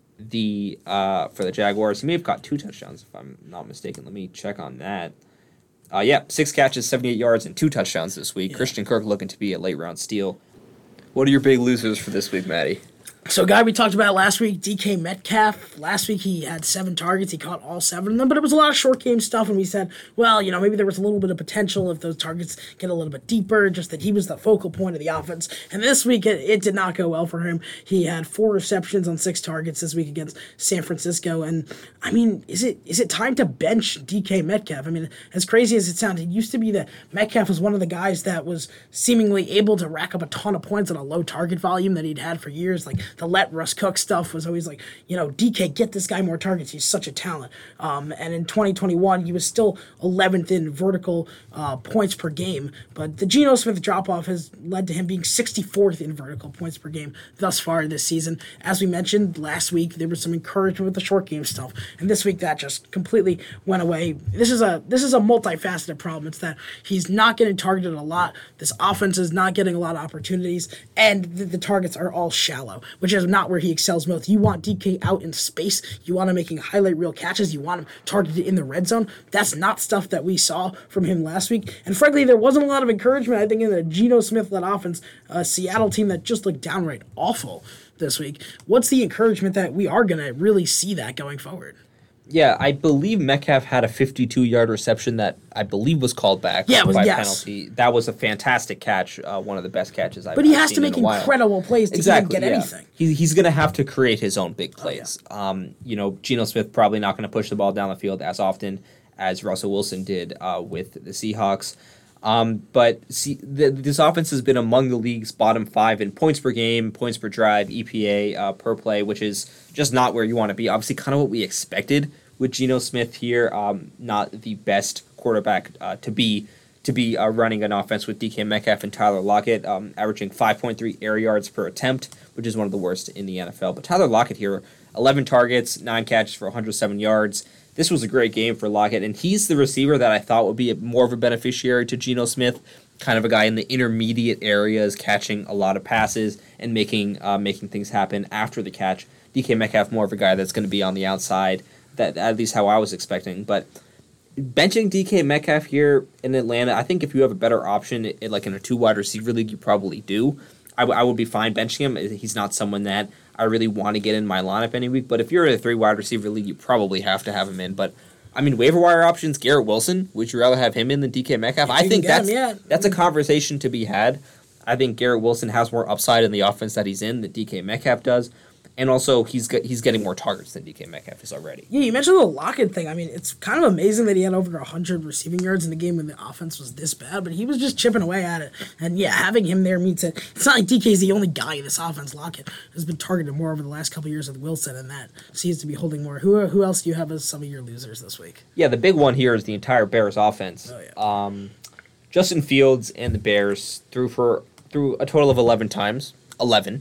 the uh, for the Jaguars. He may have caught two touchdowns, if I'm not mistaken. Let me check on that. Uh, yeah, six catches, seventy-eight yards, and two touchdowns this week. Yeah. Christian Kirk looking to be a late-round steal. What are your big losers for this week, Maddie? So, guy we talked about last week, D K Metcalf. Last week he had seven targets. He caught all seven of them, but it was a lot of short game stuff, and we said, well, you know, maybe there was a little bit of potential if those targets get a little bit deeper, just that he was the focal point of the offense. And this week, it, it did not go well for him. He had four receptions on six targets this week against San Francisco, and, I mean, is it is it time to bench D K Metcalf? I mean, as crazy as it sounds, it used to be that Metcalf was one of the guys that was seemingly able to rack up a ton of points on a low target volume that he'd had for years, like the let Russ Cook stuff was always like, you know, D K, get this guy more targets. He's such a talent. Um, and in twenty twenty-one, he was still eleventh in vertical uh, points per game. But the Geno Smith drop-off has led to him being sixty-fourth in vertical points per game thus far this season. As we mentioned last week, there was some encouragement with the short game stuff. And this week, that just completely went away. This is a this is a multifaceted problem. It's that he's not getting targeted a lot. This offense is not getting a lot of opportunities. And the, the targets are all shallow, which is not where he excels most. You want D K out in space. You want him making highlight reel catches. You want him targeted in the red zone. That's not stuff that we saw from him last week. And frankly, there wasn't a lot of encouragement, I think, in the Geno Smith-led offense, a Seattle team that just looked downright awful this week. What's the encouragement that we are going to really see that going forward? Yeah, I believe Metcalf had a fifty-two-yard reception that I believe was called back yeah, it was, by yes. penalty. That was a fantastic catch, uh, one of the best catches I've But he I've has seen to make in a while. incredible plays to exactly, even get yeah. anything. He, he's going to have to create his own big plays. Oh, yeah. um, you know, Geno Smith probably not going to push the ball down the field as often as Russell Wilson did uh, with the Seahawks. Um, but see, the, this offense has been among the league's bottom five in points per game, points per drive, E P A uh, per play, which is just not where you want to be. Obviously, kind of what we expected with Geno Smith here. Um, not the best quarterback uh, to be to be uh, running an offense with D K Metcalf and Tyler Lockett, um, averaging five point three air yards per attempt, which is one of the worst in the N F L. But Tyler Lockett here, eleven targets, nine catches for one hundred seven yards. This was a great game for Lockett, and he's the receiver that I thought would be a, more of a beneficiary to Geno Smith, kind of a guy in the intermediate areas, catching a lot of passes and making uh, making things happen after the catch. D K Metcalf more of a guy that's going to be on the outside, that at least how I was expecting. But benching D K Metcalf here in Atlanta, I think if you have a better option, it, like in a two wide receiver league, you probably do. I, w- I would be fine benching him. He's not someone that I really want to get in my lineup any week. But if you're in a three wide receiver league, you probably have to have him in. But I mean, waiver wire options, Garrett Wilson. Would you rather have him in than D K Metcalf? I think that's him, yeah. that's a conversation to be had. I think Garrett Wilson has more upside in the offense that he's in than D K Metcalf does. And also, he's get, he's getting more targets than D K Metcalf is already. Yeah, you mentioned the Lockett thing. I mean, it's kind of amazing that he had over one hundred receiving yards in the game when the offense was this bad, but he was just chipping away at it. And yeah, having him there means that it's not like D K's the only guy in this offense. Lockett has been targeted more over the last couple of years with Wilson, and that seems to be holding more. Who who else do you have as some of your losers this week? Yeah, the big one here is the entire Bears offense. Oh, yeah. Um, Justin Fields and the Bears threw for threw a total of eleven times. eleven.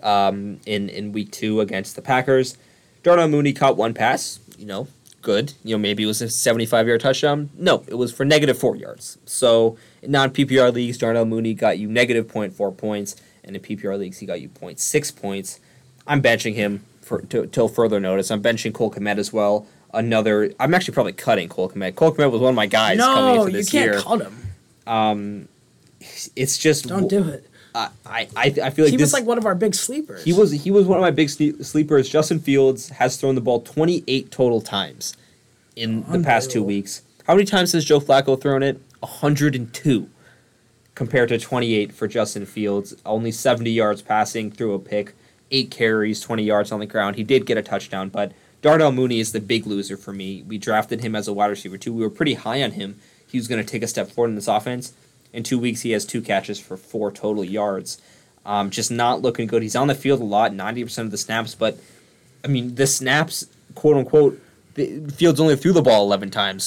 Um, in, in week two against the Packers. Darnell Mooney caught one pass, you know, good. You know, maybe it was a seventy-five-yard touchdown. No, it was for negative four yards. So in non-P P R leagues, Darnell Mooney got you negative zero point four points, and in P P R leagues, he got you zero point six points. I'm benching him for to, till further notice. I'm benching Cole Kmet as well. Another, I'm actually probably cutting Cole Kmet. Cole Kmet was one of my guys no, coming into this year. No, you can't cut him. Um, it's just don't do it. I, I, I feel like he this, was like one of our big sleepers. He was he was one of my big sleepers. Justin Fields has thrown the ball twenty-eight total times in the past two weeks. How many times has Joe Flacco thrown it? one hundred two compared to twenty-eight for Justin Fields. Only seventy yards passing through a pick, eight carries, twenty yards on the ground. He did get a touchdown, but Darnell Mooney is the big loser for me. We drafted him as a wide receiver too. We were pretty high on him. He was going to take a step forward in this offense. In two weeks, he has two catches for four total yards. Um, just not looking good. He's on the field a lot, ninety percent of the snaps, but, I mean, the snaps, quote-unquote, the Fields only threw the ball eleven times, so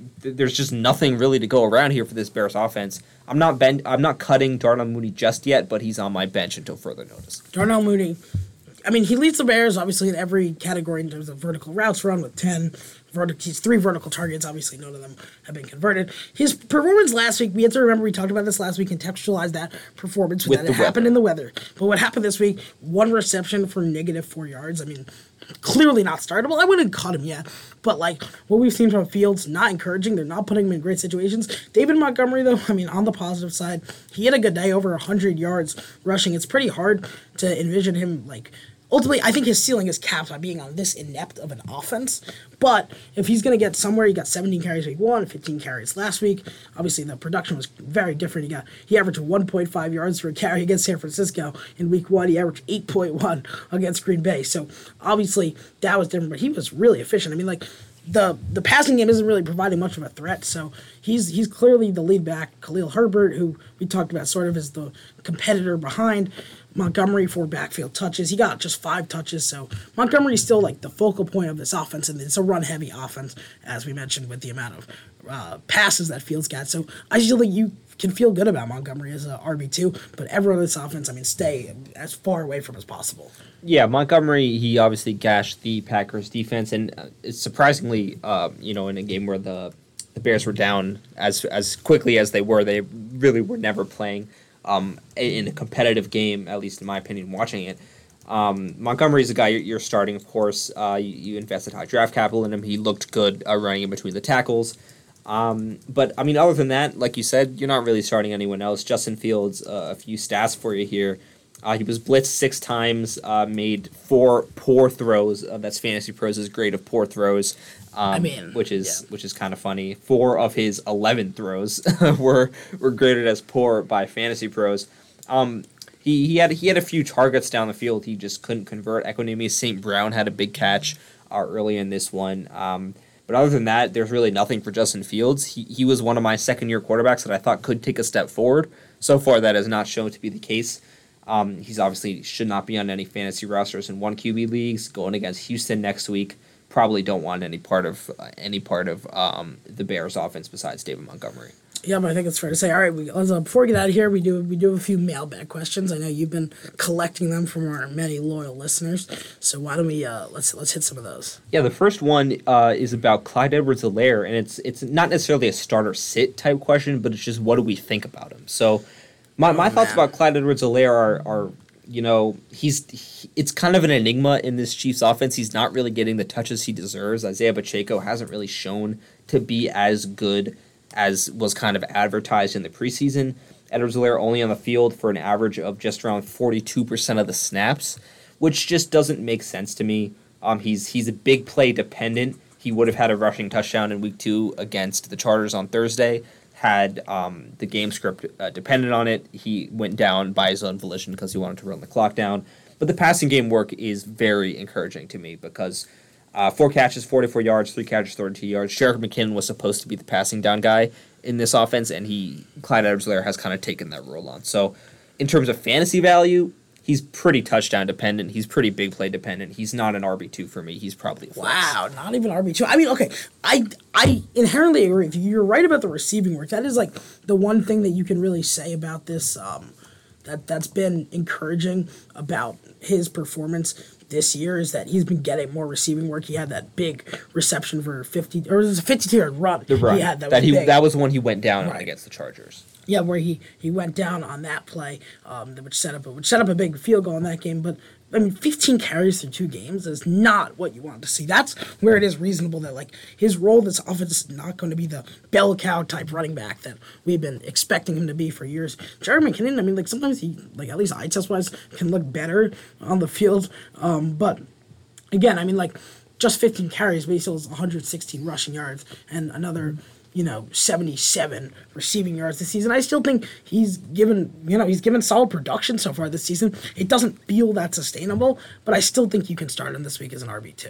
th- there's just nothing really to go around here for this Bears offense. I'm not ben- I'm not cutting Darnell Mooney just yet, but he's on my bench until further notice. Darnell Mooney, I mean, he leads the Bears, obviously, in every category in terms of vertical routes run with ten. Vertic- he's three vertical targets. Obviously, none of them have been converted. His performance last week, we have to remember, we talked about this last week, contextualize that performance with that it happened in the weather. But what happened this week, one reception for negative four yards. I mean, clearly not startable. I wouldn't cut him yet. But, like, what we've seen from Fields, not encouraging. They're not putting him in great situations. David Montgomery, though, I mean, on the positive side, he had a good day, over one hundred yards rushing. It's pretty hard to envision him, like, ultimately, I think his ceiling is capped by being on this inept of an offense. But if he's going to get somewhere, he got seventeen carries week one, fifteen carries last week. Obviously, the production was very different. He got he averaged one point five yards per carry against San Francisco in week one. He averaged eight point one against Green Bay. So obviously, that was different. But he was really efficient. I mean, like, the the passing game isn't really providing much of a threat, so he's he's clearly the lead back. Khalil Herbert, who we talked about sort of as the competitor behind Montgomery for backfield touches. He got just five touches, so Montgomery's still like the focal point of this offense, and it's a run-heavy offense, as we mentioned, with the amount of uh, passes that Fields got. So I still think you can feel good about Montgomery as a R B two, but everyone in this offense, I mean, stay as far away from as possible. Yeah, Montgomery, he obviously gashed the Packers defense, and uh, it's surprisingly, uh, you know, in a game where the the Bears were down as as quickly as they were, they really were never playing um, in a competitive game, at least in my opinion, watching it. Um, Montgomery's a guy you're, you're starting, of course. Uh, you, you invested high draft capital in him. He looked good uh, running in between the tackles. Um, but, I mean, other than that, like you said, you're not really starting anyone else. Justin Fields, uh, a few stats for you here. Uh, he was blitzed six times, uh, made four poor throws. Uh, that's Fantasy Pros' grade of poor throws. Um, I mean, which is yeah. which is kind of funny. Four of his eleven throws were were graded as poor by Fantasy Pros. Um, he he had he had a few targets down the field. He just couldn't convert. Equanimeous Saint Brown had a big catch uh, early in this one. Um, but other than that, there's really nothing for Justin Fields. He he was one of my second year quarterbacks that I thought could take a step forward. So far, that has not shown to be the case. Um, he's obviously should not be on any fantasy rosters in one Q B leagues. Going against Houston next week, probably don't want any part of uh, any part of um, the Bears' offense besides David Montgomery. Yeah, but I think it's fair to say. All right, we, let's, uh, before we get out of here, we do we do have a few mailbag questions. I know you've been collecting them from our many loyal listeners. So why don't we uh, let's let's hit some of those. Yeah, the first one uh, is about Clyde Edwards-Helaire, and it's it's not necessarily a starter sit type question, but it's just what do we think about him? So. My my oh, thoughts man. about Clyde Edwards-Helaire are, are, you know, he's he, it's kind of an enigma in this Chiefs offense. He's not really getting the touches he deserves. Isaiah Pacheco hasn't really shown to be as good as was kind of advertised in the preseason. Edwards-Helaire only on the field for an average of just around forty-two percent of the snaps, which just doesn't make sense to me. Um, he's he's a big play dependent. He would have had a rushing touchdown in week two against the Chargers on Thursday. Had um, the game script uh, depended on it. He went down by his own volition because he wanted to run the clock down. But the passing game work is very encouraging to me because uh, four catches, forty-four yards, three catches, thirty-two yards. Jerick McKinnon was supposed to be the passing down guy in this offense, and he Clyde Edwards-Helaire has kind of taken that role on. So in terms of fantasy value, he's pretty touchdown dependent. He's pretty big play dependent. He's not an R B two for me. He's probably a flex. Wow, not even R B two. I mean, okay, I I inherently agree with you. You're right about the receiving work. That is like the one thing that you can really say about this. Um, that that's been encouraging about his performance this year is that he's been getting more receiving work. He had that big reception for fifty, or it was a fifty-two yard run. The run he had that, that was he big. that was when he went down Right. against the Chargers. Yeah, where he, he went down on that play, um, which set up a, which set up a big field goal in that game. But I mean, fifteen carries through two games is not what you want to see. That's where it is reasonable that like his role in this offense is not going to be the bell cow type running back that we've been expecting him to be for years. Jeremy McKinnon, I mean, like sometimes he like at least eye test wise can look better on the field, um, but again, I mean, like just fifteen carries, but he still has one hundred sixteen rushing yards and another. You know, seventy-seven receiving yards this season. I still think he's given, you know, he's given solid production so far this season. It doesn't feel that sustainable, but I still think you can start him this week as an R B two.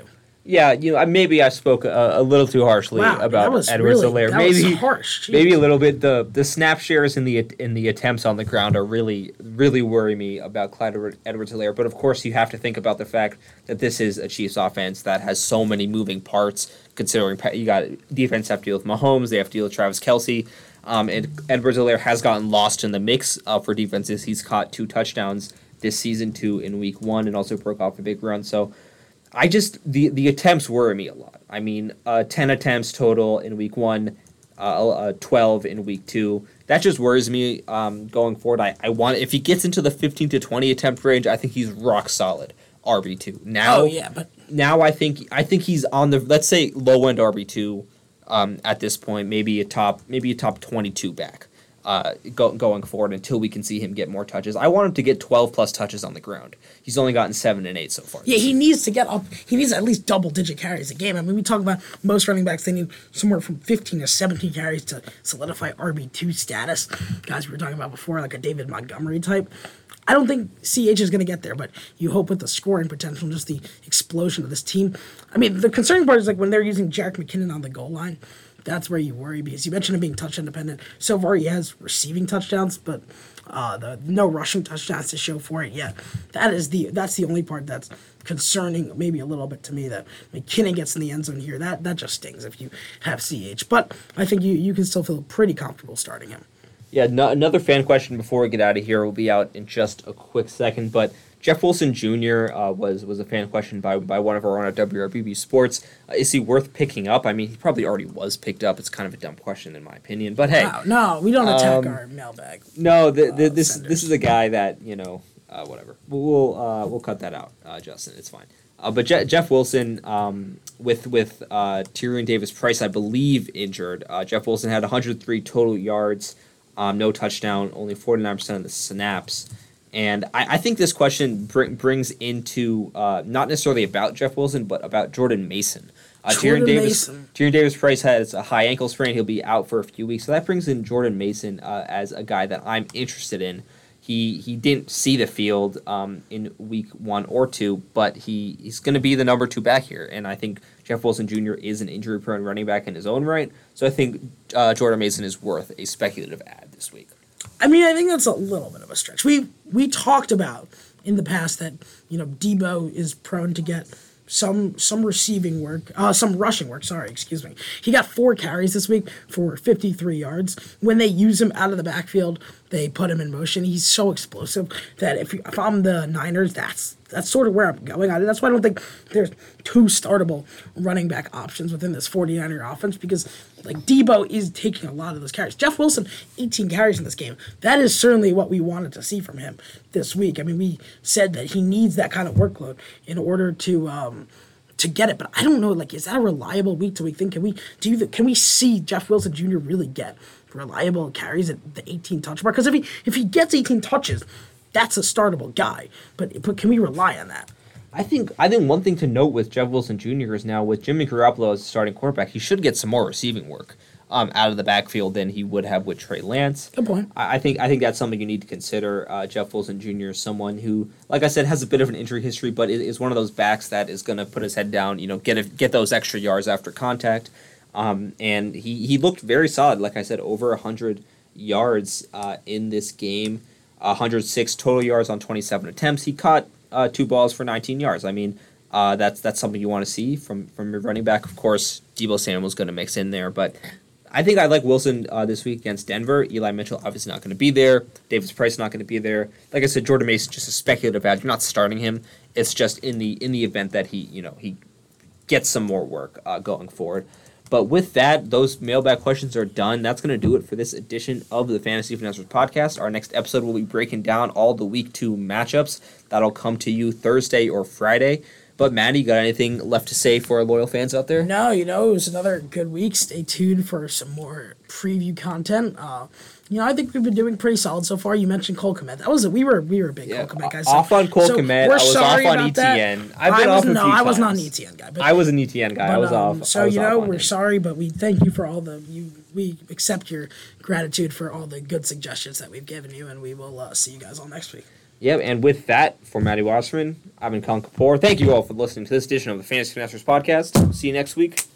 Yeah, you know, uh, maybe I spoke a, a little too harshly Wow, that about was Edwards really Helaire. that was Maybe harsh. Jeez. maybe a little bit. The the snap shares in the in the attempts on the ground are really really worry me about Clyde Edwards Helaire. But of course, you have to think about the fact that this is a Chiefs offense that has so many moving parts. Considering you got defense have to deal with Mahomes, they have to deal with Travis Kelce. Um, and Edwards Helaire has gotten lost in the mix uh, for defenses. He's caught two touchdowns this season, two in week one, and also broke off a big run. So. I just the the attempts worry me a lot. I mean, uh, ten attempts total in week one, uh, uh, twelve in week two. That just worries me um, going forward. I, I want if he gets into the fifteen to twenty attempt range, I think he's rock solid R B two. Now, oh yeah, but now I think I think he's on the let's say low end R B two um, at this point. Maybe a top maybe a top twenty two back. Uh, go, going forward until we can see him get more touches. I want him to get twelve plus touches on the ground. He's only gotten seven and eight so far. Yeah, he needs to get up. He needs at least double digit carries a game. I mean, we talk about most running backs, they need somewhere from fifteen to seventeen carries to solidify R B two status. Guys we were talking about before, like a David Montgomery type. I don't think C H is going to get there, but you hope with the scoring potential and just the explosion of this team. I mean, the concerning part is like when they're using Jerick McKinnon on the goal line. That's where you worry because you mentioned him being touch independent. So far, he has receiving touchdowns, but uh, the no rushing touchdowns to show for it yet. That is the that's the only part that's concerning, maybe a little bit to me. That McKinnon gets in the end zone here. That that just stings if you have C H. But I think you you can still feel pretty comfortable starting him. Yeah, no, another fan question before we get out of here. We'll be out in just a quick second, but. Jeff Wilson Junior Uh, was was a fan question by by one of our own at W R B B Sports. Uh, is he worth picking up? I mean, he probably already was picked up. It's kind of a dumb question in my opinion. But hey, wow, no, we don't attack um, our mailbag. No, the, the, uh, this senders. this is a guy that you know, uh, whatever. We'll we'll, uh, we'll cut that out, uh, Justin. It's fine. Uh, but Je- Jeff Wilson, um, with with uh, Tyrion Davis Price, I believe injured. Uh, Jeff Wilson had one hundred three total yards, um, no touchdown, only forty-nine percent of the snaps. And I, I think this question br- brings into uh, not necessarily about Jeff Wilson, but about Jordan Mason. Uh, Jordan Tyrion Davis, Mason. Tyrion Davis Price has a high ankle sprain. He'll be out for a few weeks. So that brings in Jordan Mason uh, as a guy that I'm interested in. He he didn't see the field um, in week one or two, but he, he's going to be the number two back here. And I think Jeff Wilson Junior is an injury-prone running back in his own right. So I think uh, Jordan Mason is worth a speculative ad this week. I mean, I think that's a little bit of a stretch. We we talked about in the past that, you know, Debo is prone to get some some receiving work, uh, some rushing work, sorry, excuse me. He got four carries this week for fifty-three yards. When they use him out of the backfield, they put him in motion. He's so explosive that if, you, if I'm the Niners, that's that's sort of where I'm going. I, that's why I don't think there's two startable running back options within this 49er offense because, like, Debo is taking a lot of those carries. Jeff Wilson, eighteen carries in this game. That is certainly what we wanted to see from him this week. I mean, we said that he needs that kind of workload in order to um, to get it. But I don't know, like, is that a reliable week to week thing? Can we do? You, can we see Jeff Wilson Junior really get reliable carries at the eighteen touch mark? Because if he if he gets eighteen touches, that's a startable guy. But but can we rely on that? I think I think one thing to note with Jeff Wilson Junior is now with Jimmy Garoppolo as the starting quarterback, he should get some more receiving work um, out of the backfield than he would have with Trey Lance. Good point. I, I think I think that's something you need to consider. Uh, Jeff Wilson Junior is someone who, like I said, has a bit of an injury history, but is, is one of those backs that is going to put his head down, you know, get a, get those extra yards after contact. Um, and he, he looked very solid, like I said, over one hundred yards uh, in this game, one hundred six total yards on twenty-seven attempts. He caught Uh, two balls for nineteen yards. I mean, uh, that's that's something you want to see from from your running back. Of course, Deebo Samuel's going to mix in there, but I think I like Wilson uh, this week against Denver. Eli Mitchell obviously not going to be there. Davis Price not going to be there. Like I said, Jordan Mason just a speculative ad. You're not starting him. It's just in the in the event that he you know he gets some more work uh, going forward. But with that, those mailbag questions are done. That's going to do it for this edition of the Fantasy Finessers podcast. Our next episode will be breaking down all the week two matchups. That'll come to you Thursday or Friday. But Maddie, you got anything left to say for our loyal fans out there? No, you know, it was another good week. Stay tuned for some more preview content. Uh, you know, I think we've been doing pretty solid so far. You mentioned Cole Kmet. That was a, we were we were big Yeah, Cole Kmet guys. off so, on Cole so Kmet. We're I was sorry off on about that. E T N. I've been I off was, a no, few I was not an times. E T N guy. But, I was an E T N guy. but, I was um, off. So I was you off know, on we're him. sorry, but we thank you for all the you. We accept your gratitude for all the good suggestions that we've given you, and we will uh, see you guys all next week. Yep, and with that, for Matty Wasserman, I've been Colin Kapoor. Thank you all for listening to this edition of the Fantasy Masters podcast. See you next week.